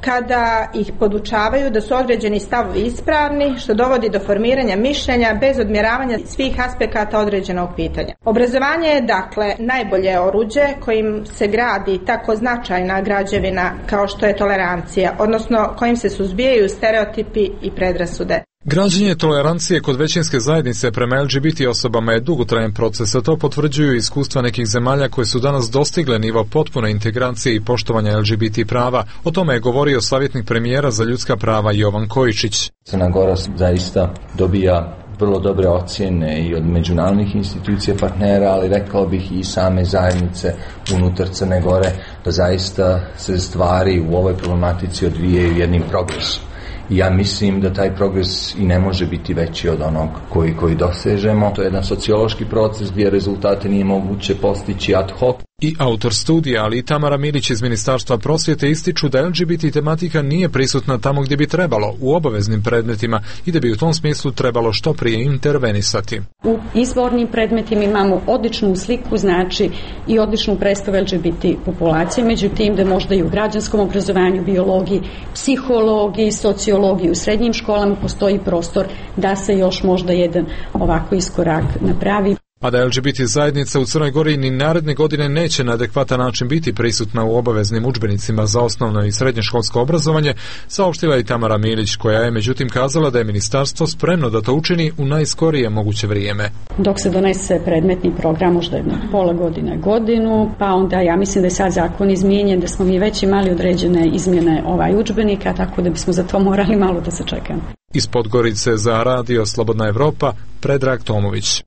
kada ih podučavaju da su određeni stavovi ispravni, što dovodi do formiranja mišljenja bez odmjeravanja svih aspekata određenog pitanja. Obrazovanje je, dakle, najbolje oruđe kojim se gradi tako značajna građevina kao što je tolerancija, odnosno kojim se suzbijaju stereotipi i predrasude. Građenje tolerancije kod većinske zajednice prema L G B T osobama je dugotrajan proces, a to potvrđuju iskustva nekih zemalja koje su danas dostigle nivo potpune integracije i poštovanja L G B T prava. O tome je govorio savjetnik premijera za ljudska prava Jovan Kojičić. Crna Gora zaista dobija vrlo dobre ocjene i od međunarodnih institucija partnera, ali rekao bih i same zajednice unutar Crne Gore, da zaista se stvari u ovoj problematici odvijaju jednim progresom. Ja mislim da taj progres i ne može biti veći od onog koji, koji dosežemo. To je jedan sociološki proces gdje rezultate nije moguće postići ad hoc. I autor studija, ali i Tamara Milić iz Ministarstva prosvjete ističu da L G B T tematika nije prisutna tamo gdje bi trebalo, u obaveznim predmetima, i da bi u tom smislu trebalo što prije intervenisati. U izbornim predmetima imamo odličnu sliku, znači i odličnu predstavu L G B T populacije, međutim da možda i u građanskom obrazovanju, biologiji, psihologiji, sociologiji u srednjim školama postoji prostor da se još možda jedan ovako iskorak napravi. A da L G B T zajednica u Crnoj Gori ni naredne godine neće na adekvatan način biti prisutna u obaveznim udžbenicima za osnovno i srednjoškolsko obrazovanje, saopštila i Tamara Milić, koja je međutim kazala da je ministarstvo spremno da to učini u najskorije moguće vrijeme. Dok se donese predmetni program, možda jedno pola godine, godinu, pa onda ja mislim da je sad zakon izmijenjen, da smo mi već imali određene izmjene ovaj udžbenika, tako da bismo za to morali malo da se čekamo. Iz Podgorice za radio Slobodna Evropa, Predrag Tomović.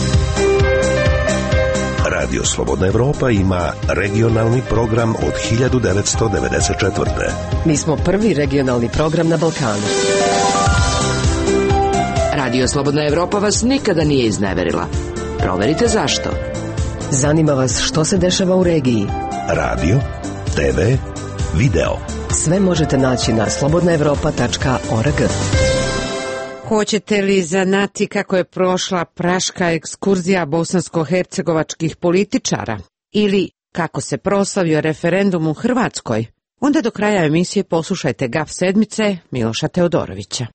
Radio Slobodna Evropa ima regionalni program od hiljadu devetsto devedeset četvrte. Mi smo prvi regionalni program na Balkanu. Radio Slobodna Evropa vas nikada nije izneverila. Proverite zašto. Zanima vas što se dešava u regiji. Radio, te ve, video. Sve možete naći na slobodna evropa tačka org. Hoćete li znati kako je prošla praška ekskurzija bosansko-hercegovačkih političara? Ili kako se proslavio referendum u Hrvatskoj? Onda do kraja emisije poslušajte Gaf sedmice Miloša Teodorovića.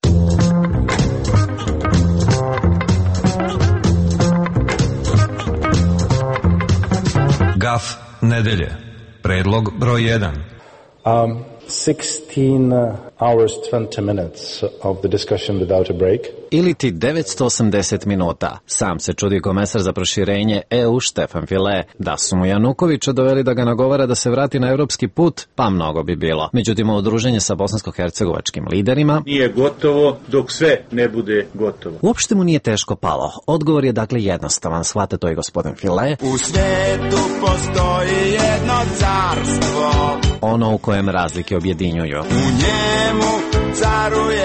Gaf nedelje. Predlog broj jedan. Um, sixteen hours twenty minutes of the discussion without a break. Ili ti devetsto osamdeset minuta. Sam se čudi komesar za proširenje E U Štefan File. Da su mu Janukovića doveli da ga nagovara da se vrati na europski put, pa mnogo bi bilo. Međutim, udruženje sa bosansko-hercegovačkim liderima nije gotovo dok sve ne bude gotovo. Uopšte mu nije teško palo. Odgovor je dakle jednostavan, shvata to i gospodin File. U svetu postoji jedno carstvo, ono u kojem razlike objedinjuju. U njemu caruje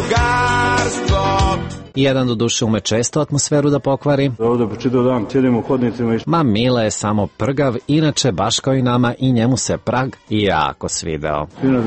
drugarstvo. Jedan do duše ume često atmosferu da pokvari. Ovdje počitao dan, cijelim u hodnicima. I... Ma Mile je samo prgav, inače baš kao i nama i njemu se Prag jako svideo.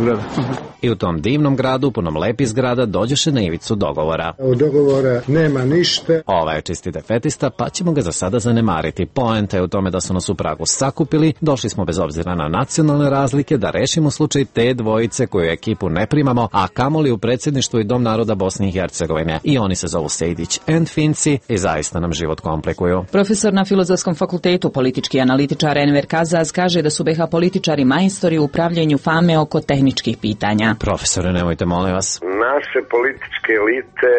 I u tom divnom gradu, punom lepih zgrada, dođeše na ivicu dogovora. Od dogovora nema ništa. Ova je čisti defetista, pa ćemo ga za sada zanemariti. Poenta je u tome da su nas u Pragu sakupili, došli smo bez obzira na nacionalne razlike da rešimo slučaj te dvojice koju ekipu ne primamo, a kamoli u predsjedništvu i Dom naroda Bosne i Hercegovine. I oni se zovu Sejdić and Finci i zaista nam život komplikuju. Profesor na Filozofskom fakultetu, politički analitičar Enver Kazaz kaže da su be ha političari majstori u upravljanju fame oko tehničkih pitanja. Profesore, nemojte, molim vas. Naše političke elite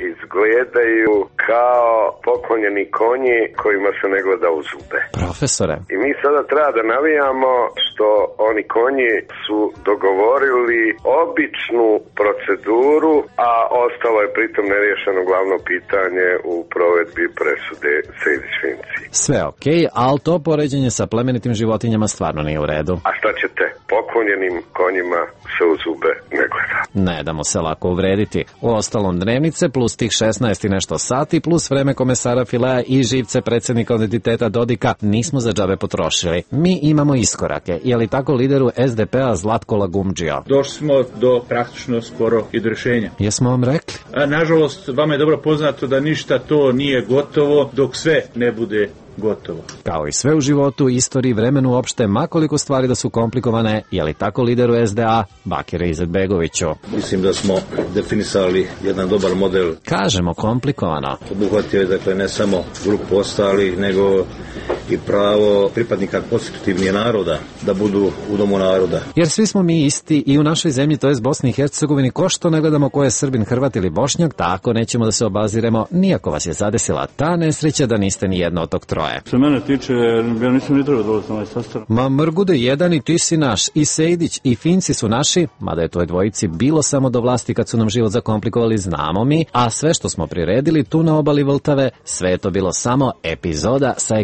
izgledaju kao poklonjeni konji kojima se ne gleda u zube. Profesore. I mi sada treba da navijamo što oni konji su dogovorili običnu proceduru, a ostalo je pritom neriješeno glavno pitanje u provedbi presude Sejdić-Finci. Sve okej, okay, ali to poređenje sa plemenitim životinjama stvarno nije u redu. A šta ćete? Poklonjenim konjima se u zube ne gleda. Ne damo se lako uvrediti. U ostalom dnevnice plus tih šesnaest i nešto sati plus vreme komesara Filea i živce predsjednika identiteta Dodika nismo za džabe potrošili. Mi imamo iskorake. Je li tako lideru S D P-a Zlatko Lagumdžija? Došli smo do praktično skoro i do rješenja. Jesmo vam rekli? A, nažalost, vama je dobro poznato da ništa to nije gotovo dok sve ne bude gotovo. Kao i sve u životu, istoriji, vremenu uopšte, makoliko stvari da su komplikovane, je li tako lideru S D A Bakire Izetbegoviću? Mislim da smo definisali jedan dobar model. Kažemo komplikovano. Obuhvatio je dakle ne samo grupu ostalih, nego i pravo pripadnika konstitutivnih naroda da budu u domu naroda. Jer svi smo mi isti i u našoj zemlji, to je Bosni i Hercegovini, ko što ne gledamo ko je Srbin, Hrvat ili Bošnjak, tako nećemo da se obaziremo, nijako vas je zadesila ta nesreća da niste ni jedno od tog troje. Što mene tiče, ja nisam ni trebao dolaziti na ovaj sastanak. Ma Mrgude, jedan i ti si naš, i Sejdić i Finci su naši, mada je toj dvojici bilo samo do vlasti kad su nam život zakomplikovali, znamo mi, a sve što smo priredili tu na obali Vltave, sve je to bilo samo epizoda sa ekskurzije.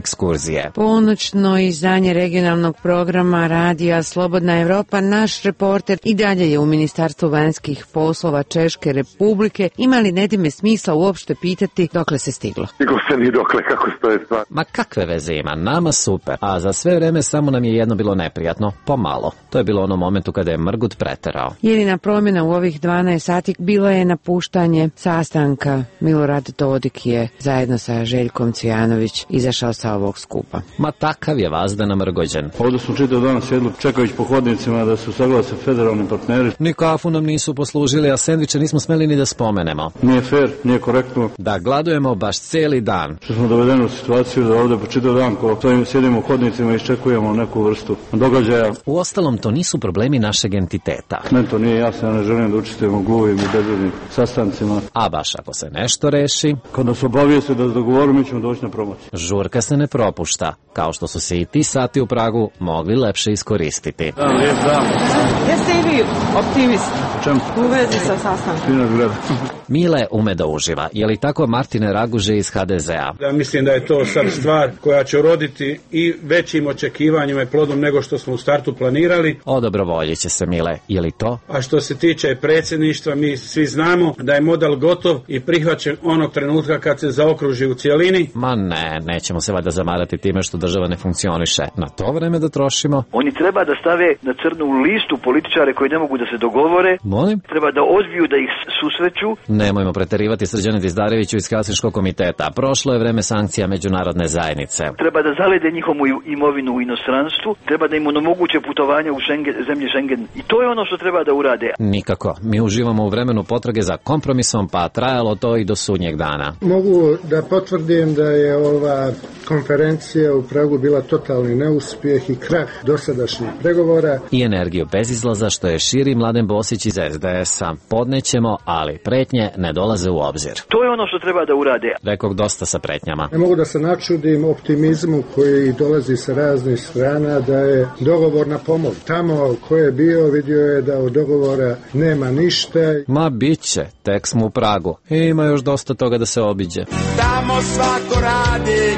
penzije. Ponoćno izdanje regionalnog programa Radija Slobodna Evropa, naš reporter i dalje je u Ministarstvu vanjskih poslova Češke Republike. Ima li Nedime smisla uopšte pitati dokle se stiglo? Niko se ni dokle kako stoje stvar. Ma kakve veze ima, nama super. A za sve vreme samo nam je jedno bilo neprijatno, pomalo. To je bilo ono momentu kada je Mrgut preterao. Jedina promjena u ovih dvanaest sati bilo je napuštanje sastanka. Milorad Dodik je zajedno sa Željkom Cvijanović izašao sa ovog skupa. Ma takav je vazda namrgođen. Ovdje smo čitao danas sjedli čekajući po hodnicima da su saglase federalni partneri. Ni kafu nam nisu poslužili, a sendviče nismo smeli ni da spomenemo. Nije fair, nije korektno. Da gladujemo baš cijeli dan. Što smo dovedeni u situaciju da ovdje po čitav dan ko sjedimo u hodnicima i iščekujemo neku vrstu događaja. Uostalom, to nisu problemi našeg entiteta. Ne, to nije jasno, ja ne želim da učestvujem u gluvim i bezvednim sastancima. A baš ako se nešto reši... Kad nas obavijeste da dogovorimo, mi ćemo doći na promociju. Žurka se ne propušta, kao što su se i ti sati u Pragu mogli lepše iskoristiti. Da, lijep dan. Jeste i vi optimist? U čemu? U vezi sa sastankom. Mile ume da uživa. Je li tako Martine Raguže iz ha de zea? Ja mislim da je to sad stvar koja će roditi i većim očekivanjima i plodom nego što smo u startu planirali. Odobrovoljit će se, Mile. Je li to? A što se tiče predsjedništva, mi svi znamo da je model gotov i prihvaćen onog trenutka kad se zaokruži u cijelini. Ma ne, nećemo se valjda zamarati time što država ne funkcioniše. Na to vreme da trošimo. Oni treba da stave na crnu listu političare koji ne mogu da se dogovore. Molim? Treba da odbiju da ih susreću. Nemojmo preterivati, Srđane Dizdareviću iz Helsinškog komiteta. Prošlo je vreme sankcija međunarodne zajednice. Treba da zalede njihovu imovinu u inostranstvu, treba da im onemoguće putovanje u Schengen, zemlje Schengen. I to je ono što treba da urade. Nikako. Mi uživamo u vremenu potrage za kompromisom, pa trajalo to i do sudnjeg dana. Mogu da potvrdim da je ova konferencija u Pragu bila totalni neuspjeh i krah dosadašnjih pregovora. I energiju bez izlaza što je širi Mladen Bosić iz es de es-a. Podnećemo, ali pretnje ne dolaze u obzir. To je ono što treba da urade. Rekog dosta sa pretnjama. Ne mogu da se načudim optimizmu koji dolazi sa raznih strana da je dogovor na pomoć. Tamo ko je bio vidio je da od dogovora nema ništa. Ma bit će, tek smo u Pragu. I ima još dosta toga da se obiđe. Tamo svako radi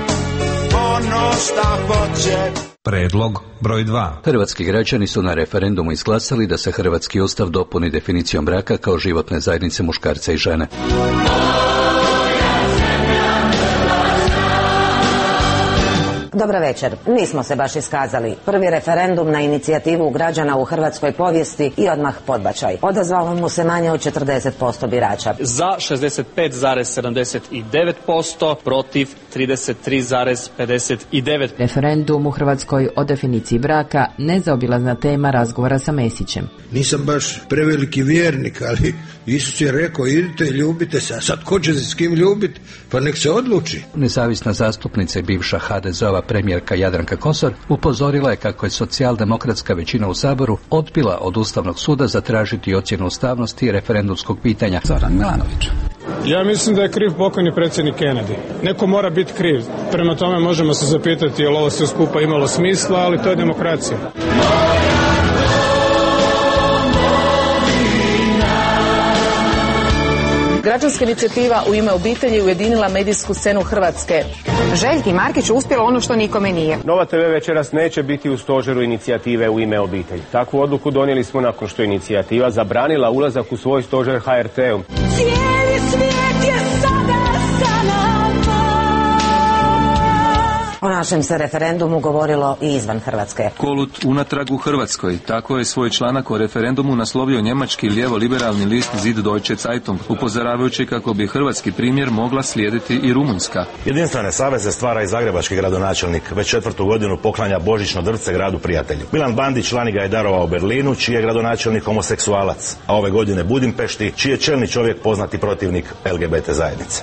ono šta hoće. Predlog broj dva. Hrvatski građani su na referendumu izglasali da se hrvatski ustav dopuni definicijom braka kao životne zajednice muškarca i žene. Dobra večer. Nismo se baš iskazali. Prvi referendum na inicijativu građana u hrvatskoj povijesti i odmah podbačaj. Odazvalo mu se manje od četrdeset posto birača. Za šezdeset pet zarez sedamdeset devet posto, protiv trideset tri zarez pedeset devet posto. Referendum u Hrvatskoj o definiciji braka nezaobilazna tema razgovora sa Mesićem. Nisam baš preveliki vjernik, ali Isus je rekao idite i ljubite se, a sad ko će se s kim ljubiti, pa nek se odluči. Nezavisna zastupnica i bivša ha de zea premijerka Jadranka Kosor upozorila je kako je socijaldemokratska većina u Saboru odbila od Ustavnog suda zatražiti ocjenu ustavnosti referendumskog pitanja. Zoran Milanović. Ja mislim da je kriv pokojni predsjednik Kennedy. Neko mora biti kriv. Prema tome možemo se zapitati je li ovo sve skupa imalo smisla, ali to je demokracija. Građanska inicijativa U ime obitelji ujedinila medijsku scenu Hrvatske. Željki Markić uspjelo ono što nikome nije. Nova te ve večeras neće biti u stožeru inicijative U ime obitelji. Takvu odluku donijeli smo nakon što je inicijativa zabranila ulazak u svoj stožer ha er te-u. Cijeli svijet je sada sa nama. O našem se referendumu govorilo i izvan Hrvatske. Kolut unatrag u Hrvatskoj. Tako je svoj članak o referendumu naslovio njemački lijevo-liberalni list Süddeutsche Zeitung, upozoravajući kako bi hrvatski primjer mogla slijediti i Rumunjska. Jedinstvene saveze stvara i zagrebački gradonačelnik. Već četvrtu godinu poklanja božićno drvce gradu prijatelju. Milan Bandić lani ga je darovao Berlinu, čiji je gradonačelnik homoseksualac, a ove godine Budimpešti, čiji je čelni čovjek poznati protivnik el ge be te zajednice.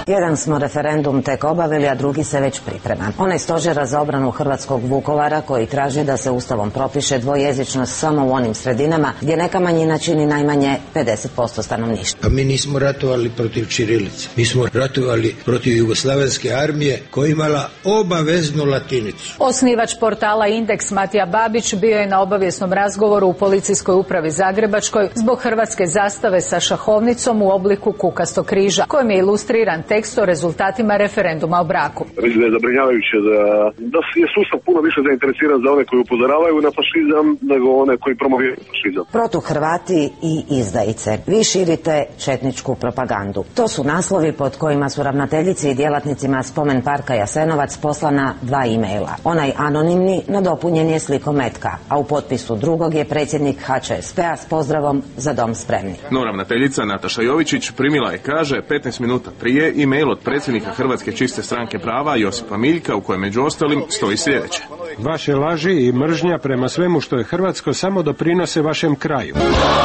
Jedan smo referendum tek obavili, a drugi se već priprema. Onaj stožera za obranu hrvatskog Vukovara koji traži da se ustavom propiše dvojezičnost samo u onim sredinama gdje neka manjina čini najmanje pedeset posto stanovništva. Pa mi nismo ratovali protiv ćirilice. Mi smo ratovali protiv jugoslavenske armije koja imala obaveznu latinicu. Osnivač portala Indeks Matija Babić bio je na obavijesnom razgovoru u policijskoj upravi Zagrebačkoj zbog hrvatske zastave sa šahovnicom u obliku kukastog križa, kojem je ilustriran tekst o rezultatima referenduma o braku. Mislim da je zabrinjavajuće da, da je sustav puno više zainteresiran za one koji upozoravaju na fašizam nego one koji promoviraju fašizam. Protuhrvati i izdajice. Vi širite četničku propagandu. To su naslovi pod kojima su ravnateljici i djelatnicima Spomen parka Jasenovac poslana dva e-maila. Onaj anonimni nadopunjen je slikom metka, a u potpisu drugog je predsjednik H Č S P-a s pozdravom Za dom spremni. No, ravnateljica Nataša Jovičić primila je, kaže, petnaest minuta prije e-mail od predsjednika Hrvatske čiste stranke prava Josipa Miljka u kojem među ostalim stoji sljedeće. Vaše laži i mržnja prema svemu što je hrvatsko samo doprinose vašem kraju.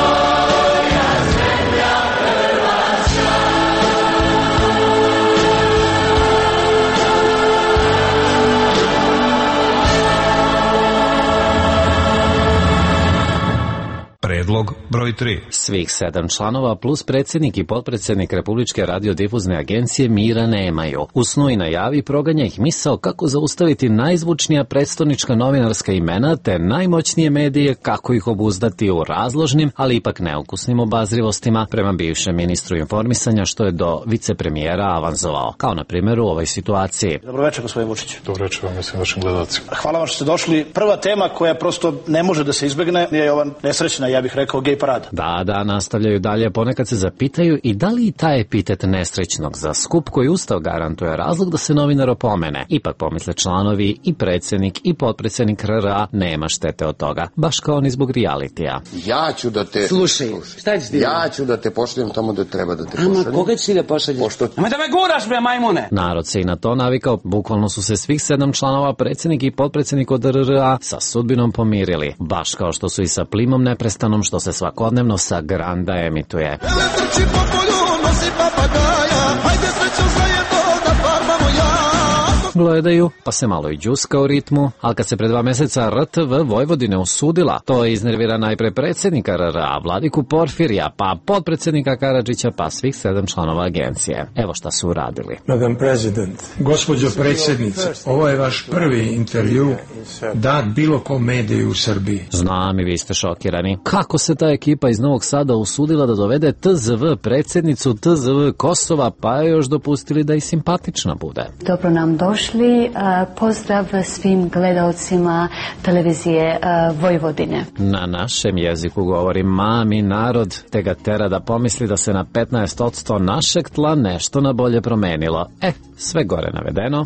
Predlog broj tri. Svih sedam članova plus predsjednik i potpredsjednik Republičke radiodifuzne agencije mira nemaju. U snu i najavi proganja ih misao kako zaustaviti najzvučnija predstavnička novinarska imena te najmoćnije medije, kako ih obuzdati u razložnim, ali ipak neukusnim obazrivostima prema bivšem ministru informisanja, što je do vicepremijera avanzovao. Kao na primjer u ovoj situaciji. Dobro večer, gospodine Vučiću. Dobro večer vam, mislim, vašim gledalcima. Hvala vam što ste došli. Prva tema koja prosto ne može da se izbegne je ova nesrećna, ja bih rekao, gej parada. Da, da, nastavljaju dalje, ponekad se zapitaju i da li i taj epitet nesrećnog za skup koji Ustav garantuje razlog da se novinar opomene. Ipak pomisle članovi i predsjednik i potpredsjednik R R A nema štete od toga, baš kao ni zbog realitija. Ja ću da te... Slušaj, šta ćeš ti? Ja ću da te pošaljem tamo da treba da te pošaljem. Ama, koga ćeš ti da pošaljem? Pošto... Ama da me guraš, bre, majmune! Narod se i na to navikao, bukvalno su se svih sedam članova, predsjednik i potpredsjednik od R R A sa sudbinom pomirili, baš kao što su i sa plimom neprestanom što se svakodnevno sa Granda emituje. Gledaju, pa se malo i džuska u ritmu, ali kad se pre dva mjeseca R T V Vojvodine osudila, to je iznervira najpre predsjednika R R A, Vladiku Porfirija, pa potpredsjednika Karadžića, pa svih sedam članova agencije. Evo šta su uradili. Madam President, gospođo predsjednice, ovo je vaš prvi intervju dat bilo ko mediju u Srbiji. Znam i vi ste šokirani. Kako se ta ekipa iz Novog Sada usudila da dovede T Z V predsjednicu T Z V Kosova, pa je još dopustili da i simpatična bude. Dobro nam došli. Pozdrav svim gledalcima televizije Vojvodine. Na našem jeziku govori mami narod, te ga tera da pomisli da se na petnaest posto našeg tla nešto na bolje promenilo. E, sve gore navedeno.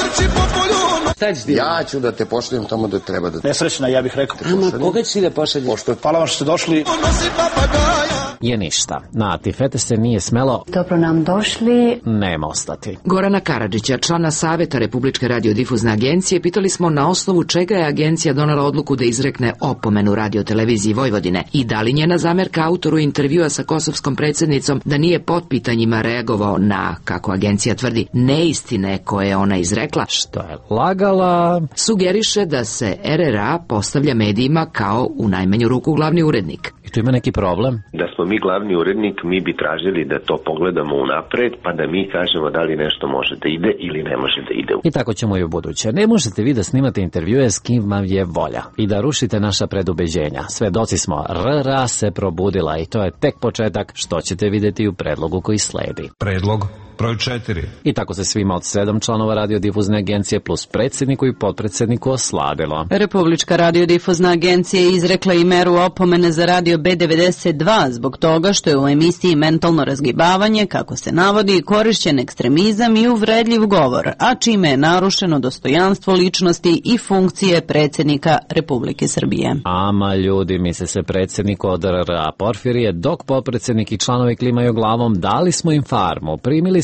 Ja ću da te pošaljem tamo da treba da te... Nesrećna, ja bih rekao. Ama, koga ćeš ti da pošaljem? Pošto... Hvala vam što ste došli. Je ništa. Na Atifete se nije smelo... Dobro nam došli. Nema ostati. Gorana Karadžića, člana Saveta Republičke radiodifuzne agencije, pitali smo na osnovu čega je agencija donela odluku da izrekne opomenu radioteleviziji Vojvodine i da li njena zamerka autoru intervjua sa kosovskom predsjednicom da nije pod pitanjima reagovao na, kako agencija tvrdi, neistine koje je ona izrekla, što je lagala, sugeriše da se R R A postavlja medijima kao u najmanju ruku glavni urednik. I tu ima neki problem? Da smo mi glavni urednik, mi bi tražili da to pogledamo unapred, pa da mi kažemo da li nešto može da ide ili ne može da ide. I tako ćemo i u buduće. Ne možete vi da snimate intervjue s kim vam je volja i da rušite naša predubeđenja. Svedoci smo, R R A se probudila i to je tek početak, što ćete vidjeti u predlogu koji sledi. Predlog broj četiri. I tako se svima od sedam članova radiodifuzne agencije plus predsjedniku i potpredsjedniku osladilo. Republička radiodifuzna agencija je izrekla i meru opomene za radio B devedeset dva zbog toga što je u emisiji mentalno razgibavanje, kako se navodi, korišćen ekstremizam i uvredljiv govor, a čime je narušeno dostojanstvo ličnosti i funkcije predsjednika Republike Srbije. Ama ljudi, misle se predsjednik od R R A Porfirije, dok potpredsjednik i članovi klimaju glavom, dali smo im farmu, primili smo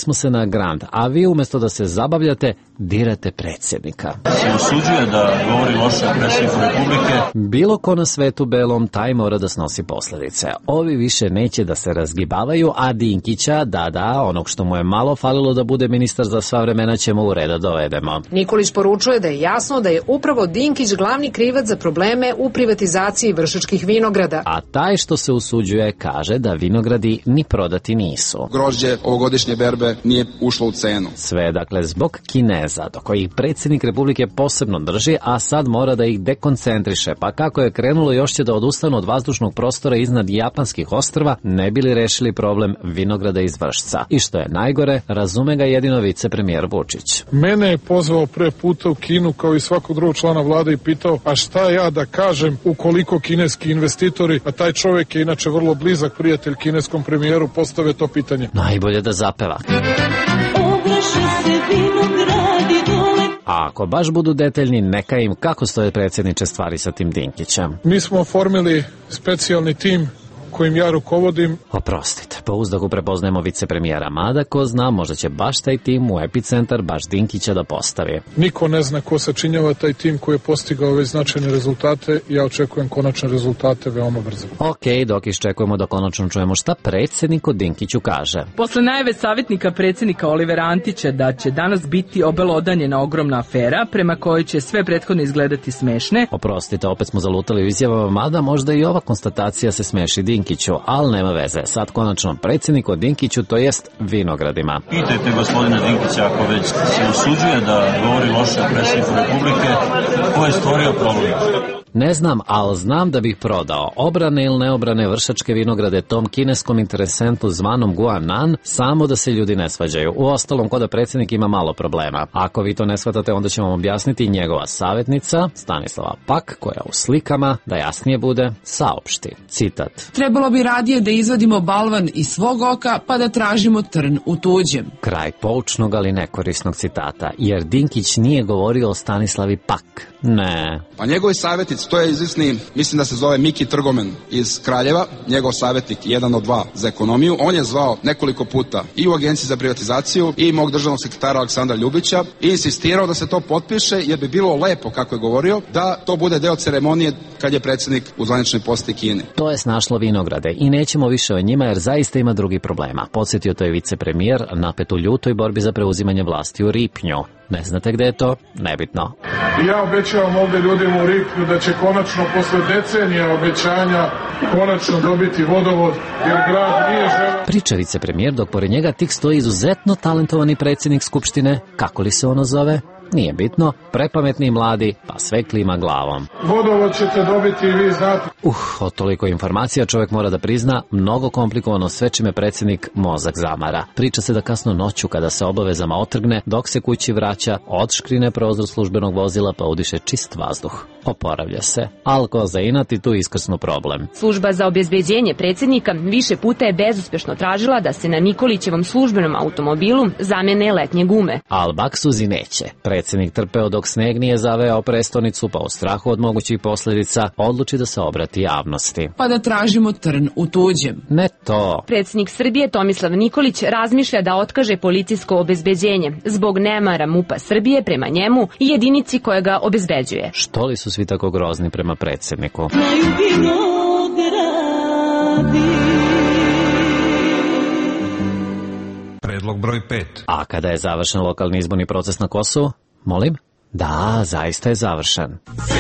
smo se na Grand, a vi umjesto da se zabavljate, dirate predsjednika. Se usuđuje da govori loše o predsjedniku Republike. Bilo ko na svetu belom, taj mora da snosi posljedice. Ovi više neće da se razgibavaju, a Dinkića, da, da, onog što mu je malo falilo da bude ministar za sva vremena, ćemo u reda dovedemo. Nikolić poručuje da je jasno da je upravo Dinkić glavni krivac za probleme u privatizaciji Vršačkih vinograda. A taj što se usuđuje kaže da vinogradi ni prodati nisu. Grožđe ovogodišnje berbe nije ušlo u cenu. Sve, dakle, zbog Kineza, do kojih predsjednik Republike posebno drži, a sad mora da ih dekoncentriše, pa kako je krenulo još će da odustanu od vazdušnog prostora iznad japanskih ostrva, ne bili rešili problem vinograda iz Vršca. I što je najgore, razume ga jedino vicepremijer Vučić. Mene je pozvao pre puta u Kinu kao i svakog drugog člana vlade i pitao, a šta ja da kažem ukoliko kineski investitori, a taj čovjek je inače vrlo blizak prijatelj kineskom premijeru, postave to pitanje. Najbolje da zapeva. A ako baš budu detaljni, neka im kako stoje predsjedniče stvari sa tim Dinkićem. Mi smo oformili specijalni tim kojim ja rukovodim. Oprostite, po uzdahu prepoznajemo vicepremijera, mada ko zna, možda će baš taj tim u epicentar baš Dinkića da postavi. Niko ne zna ko sačinjava taj tim koji je postigao ove značajne rezultate. Ja očekujem konačne rezultate veoma brzo. Ok, dok iščekujemo da konačno čujemo šta predsjednik o Dinkiću kaže. Posle najave savjetnika predsjednika Olivera Antića da će danas biti obelodanjena ogromna afera prema kojoj će sve prethodno izgledati smešne. Oprostite, opet smo zalutali u izjavama, mada možda i ova konstatacija se smeši Dinkiću. Ali nema veze, sad konačno predsjednik o Dinkiću, to jest vinogradima. Pitajte gospodina Dinkića ako već se usuđuje da govori loše o predsjedniku Republike, ko je stvorio problem? Ne znam, ali znam da bih prodao obrane ili neobrane Vršačke vinograde tom kineskom interesentu zvanom Guanan, samo da se ljudi ne svađaju. U ostalom, kod da predsjednik ima malo problema. Ako vi to ne shvatate, onda ćemo vam objasniti njegova savjetnica, Stanislava Pak, koja u slikama, da jasnije bude, saopšti. Citat. Trebalo bi radije da izvadimo balvan iz svog oka, pa da tražimo trn u tuđem. Kraj poučnog, ali nekorisnog citata, jer Dinkić nije govorio o Stanislavi Pak. Ne. Pa njegovi savjetnici, to je izvisni, mislim da se zove Miki Trgomen iz Kraljeva, njegov savjetnik, jedan od dva za ekonomiju. On je zvao nekoliko puta i u Agenciji za privatizaciju i mog državnog sekretara Aleksandra Ljubića i insistirao da se to potpiše, jer bi bilo lepo, kako je govorio, da to bude deo ceremonije kad je predsjednik u zvaničnoj poseti Kine. To je snašlo vinograde i nećemo više o njima jer zaista ima drugi problema. Podsjetio to je vicepremijer napet u ljutoj borbi za preuzimanje vlasti u Ripnju. Ne znate gde je to? Nebitno. Ja obećavam ovdje ljudima u Ripnju da će konačno posle decenija obećanja konačno dobiti vodovod, jer grad nije želeo. Priča vicepremijer, dok pored njega tik stoji izuzetno talentovani predsjednik Skupštine, kako li se ono zove? Nije bitno, prepametni i mladi, pa sve klima glavom. Vodovod ćete dobiti i vi znate. Uh, od toliko informacija čovjek mora da prizna, mnogo komplikovano sve čime predsjednik mozak zamara. Priča se da kasno noću kada se obavezama otrgne, dok se kući vraća, odškrine prozor službenog vozila pa udiše čist vazduh. Oporavlja se. Alko za inat i tu iskrsnu problem. Služba za obezbeđenje predsjednika više puta je bezuspješno tražila da se na Nikolićevom službenom automobilu zamene letnje gume. Al baksuzi neće. Predsjednik trpeo dok sneg nije zaveo prestonicu, pa u strahu od mogućih posljedica odluči da se obrati javnosti. Pa da tražimo trn u tuđem. Ne to. Predsjednik Srbije Tomislav Nikolić razmišlja da otkaže policijsko obezbeđenje zbog nemara MUP-a Srbije prema njemu i jedinici koja ga obezbeđuje. Što li su svi tako grozni prema predsjedniku? Predlog broj pet. A kada je završen lokalni izborni proces na Kosovu? Molim? Da, zaista je završen.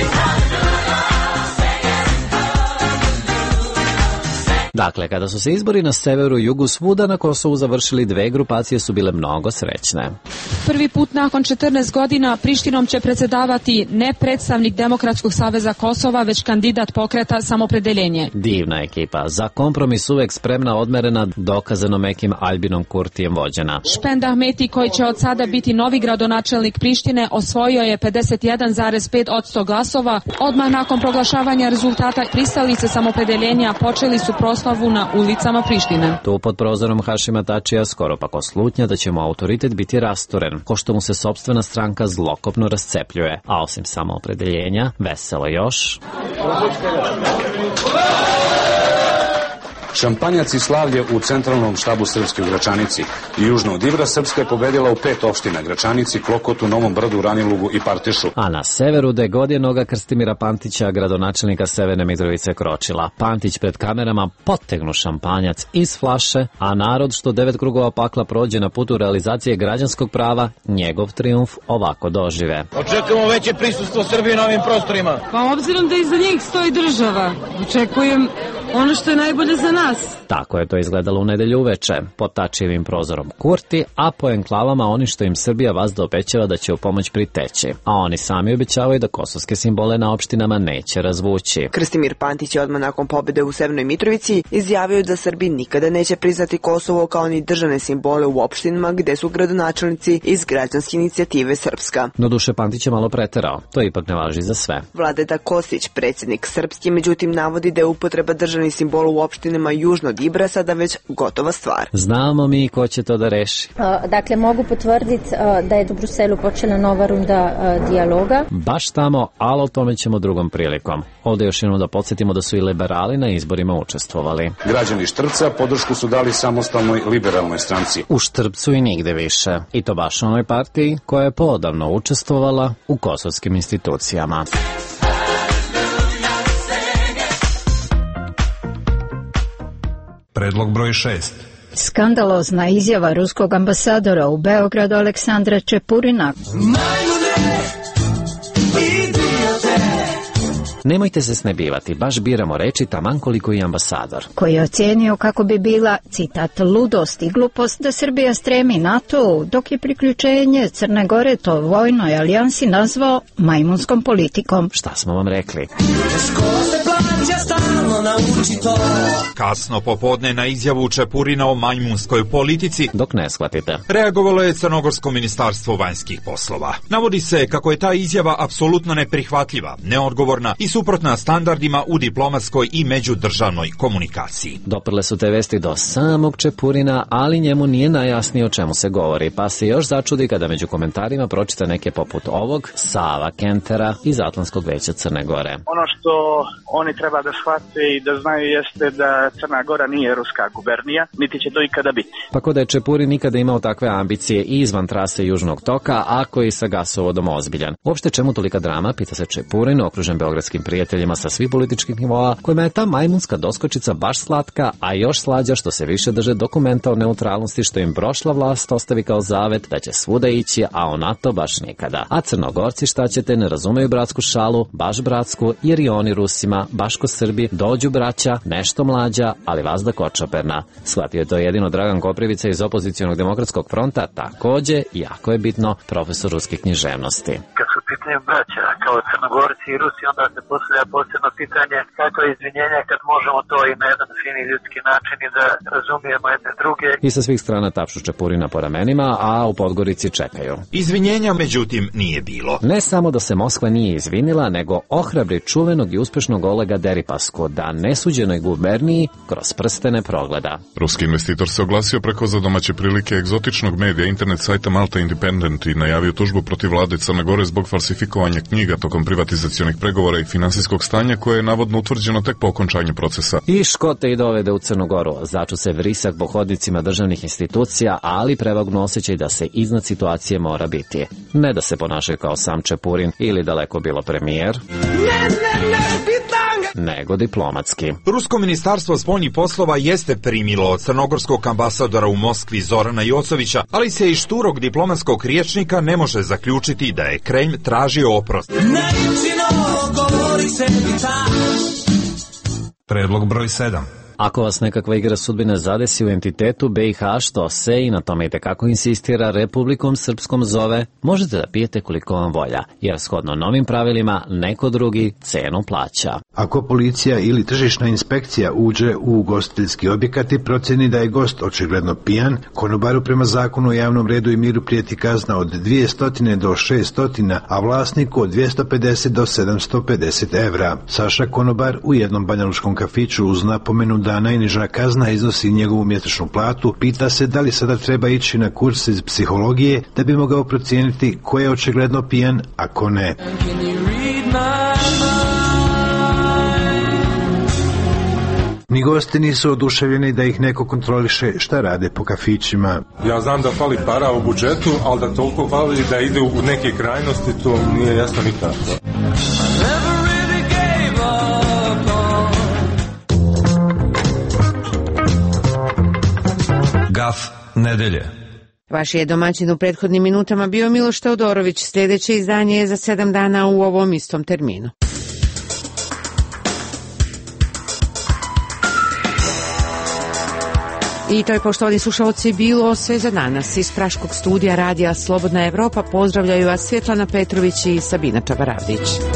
Dakle, kada su se izbori na severu i jugu svuda na Kosovu završili, dve grupacije su bile mnogo srećne. Prvi put nakon četrnaest godina Prištinom će predsjedavati ne predstavnik Demokratskog saveza Kosova, već kandidat pokreta Samopredeljenje. Divna ekipa, za kompromis uvek spremna, odmerena, dokazano mekim Albinom Kurtijem vođena. Špend Ahmeti, koji će od sada biti novi gradonačelnik Prištine, osvojio je pedeset jedan zarez pet posto glasova. Odmah nakon proglašavanja rezultata pristalice Samopredeljenja počeli su proslavu na ulicama Prištine. Tu pod prozorom Hašima Tačija skoro pa ko slutnja da će mu autoritet biti rasturen, ko što mu se sopstvena stranka zlokopno rascepljuje, a osim Samoopredeljenja, veselo još. Šampanjac i slavlje u centralnom štabu Srpske u Gračanici. Južno od Ibra Srpska je pobedila u pet opština: Gračanici, Klokotu, Novom Brdu, Ranilugu i Partišu. A na severu de god je noga Krstimira Pantića, gradonačelnika Severne Mitrovice, kročila. Pantić pred kamerama potegnu šampanjac iz flaše, a narod što devet krugova pakla prođe na putu realizacije građanskog prava, njegov trijumf ovako dožive. Očekujemo veće prisustvo Srbije na ovim prostorima. Pa obzirom da iza njih stoji država, očekujem ono što je najbolje za nas. Tako je to izgledalo u nedelju uveče, pod tačijevim prozorom Kurti, a po enklavama oni što im Srbija vazda obećava da će u pomoć priteći, a oni sami obećavaju da kosovske simbole na opštinama neće razvući. Krstimir Pantić je odmah nakon pobjede u Severnoj Mitrovici izjavio da Srbi nikada neće priznati Kosovo kao ni državne simbole u opštinama gde su gradonačelnici iz građanske inicijative Srpska. No duše Pantić je malo preterao, to ipak ne važi za sve. Vladeta Kostić, predsjednik Srpski, međutim navodi da je upotreba državnih simbola u opštinama južno od Ibra sada već gotova stvar. Znamo mi ko će to da reši. Dakle, mogu potvrditi da je u Bruselu počela nova runda dijaloga. Baš tamo, ali o tome ćemo drugom prilikom. Ovdje još jednom da podsjetimo da su i liberali na izborima učestvovali. Građani Štrpca podršku su dali samostalnoj liberalnoj stranci. U Štrpcu i nigde više. I to baš onoj partiji koja je poodavno učestvovala u kosovskim institucijama. Predlog broj šest. Skandalozna izjava ruskog ambasadora u Beogradu Aleksandra Čepurina. Nemojte se snebivati, baš biramo reči taman koliko i ambasador. Koji je ocenio kako bi bila, citat, ludost i glupost da Srbija stremi NATO, dok je priključenje Crne Gore to vojnoj alijansi nazvao majmunskom politikom. Šta smo vam rekli? Kasno popodne na izjavu Čepurina o majmunskoj politici, dok ne shvatite, reagovalo je Crnogorsko ministarstvo vanjskih poslova. Navodi se kako je ta izjava apsolutno neprihvatljiva, neodgovorna i suprotna standardima u diplomatskoj i međudržavnoj komunikaciji. Doprle su te vesti do samog Čepurina, ali njemu nije najjasnije o čemu se govori, pa se još začudi kada među komentarima pročita neke poput ovog Sava Kentera iz Atlantskog veća Crne Gore. Ono što oni treba da shvate i da znaju jeste da Crna Gora nije ruska gubernija, niti će to ikada biti. Pa ko da je Čepurin nikada imao takve ambicije i izvan trase Južnog toka, a koji sa gasovodom ozbiljan. Uopšte čemu tolika drama, pita se Čepurin, okružen beogradskim prijateljima sa svih političkih nivoa, kojima je ta majmunska doskočica baš slatka, a još slađa što se više drže dokumenta o neutralnosti što im prošla vlast ostavi kao zavet da će svuda ići, a o NATO baš nikada. A Crnogorci, šta ćete, ne razumeju bratsku šalu, baš bratsku, jer i oni Rusima, baš ko Srbi, dođu braća, nešto mlađa, ali vazda kočoperna. Shvatio je to jedino Dragan Koprivica iz opozicionog demokratskog fronta, takođe, jako je bitno, profesor ruske književnosti. Kad su pitanju braća, kao Crnogorci i Rusi, onda se postavlja posebno pitanje kako je izvinjenje kad možemo to i na jedan fini ljudski način i da razumijemo jedne druge. I sa svih strana tapšu Čepurina po ramenima, a u Podgorici čekaju. Izvinjenja, međutim, nije bilo. Ne samo da se Moskva nije izvinila, nego ohrabri čuvenog i uspešnog Olega Deripasku da nesuđenoj guberniji kroz prste ne progleda. Ruski investitor se oglasio preko za domaće prilike egzotičnog medija internet sajta Malta Independent i najavio tužbu protiv vlade Crne Gore zbog falsifikovanja knjiga tokom privatizacionih pregovora i finansijskog stanja koje je navodno utvrđeno tek po okončanju procesa. I škote i dovede u Crnu Goru. Začu se vrisak po hodnicima državnih institucija, ali prevagnu osjećaj da se iznad situacije mora biti. Ne da se ponašaju kao sam Čepurin ili daleko bilo premijer, nego diplomatski. Rusko ministarstvo spoljnih poslova jeste primilo od crnogorskog ambasadora u Moskvi Zorana Jocovića, ali se iz šturog diplomatskog riječnika ne može zaključiti da je Kremlj tražio oprost. Predlog broj sedam. Ako vas nekakva igra sudbine zadesi u entitetu B i H, što se i na tome i tekako insistira Republikom Srpskom zove, možete da pijete koliko vam volja, jer shodno novim pravilima neko drugi cenu plaća. Ako policija ili tržišna inspekcija uđe u ugostiteljski objekat i proceni da je gost očigledno pijan, konobaru prema zakonu o javnom redu i miru prijeti kazna od dvjesto do šesto, a vlasniku od dvjesto pedeset do sedamsto pedeset evra. Saša Konobar u jednom banjalučkom kafiću uz napomenu da najniža kazna iznosi njegovu mjesečnu platu, pita se da li sada treba ići na kurs iz psihologije da bi mogao procijeniti ko je očigledno pijan, a ko ne. Ni gosti nisu oduševljeni da ih neko kontroliše šta rade po kafićima. Ja znam da fali para u budžetu, ali da toliko fali da ide u neke krajnosti, to nije jasno nikako. Gaf nedelje. Vaš je domaćin u prethodnim minutama bio Miloš Teodorović. Sljedeće izdanje je za sedam dana u ovom istom terminu. I to je, poštovani slušalci, bilo sve za danas. Iz Praškog studija radija Slobodna Evropa pozdravljaju vas Svjetlana Petrović i Sabina Čabaravdić.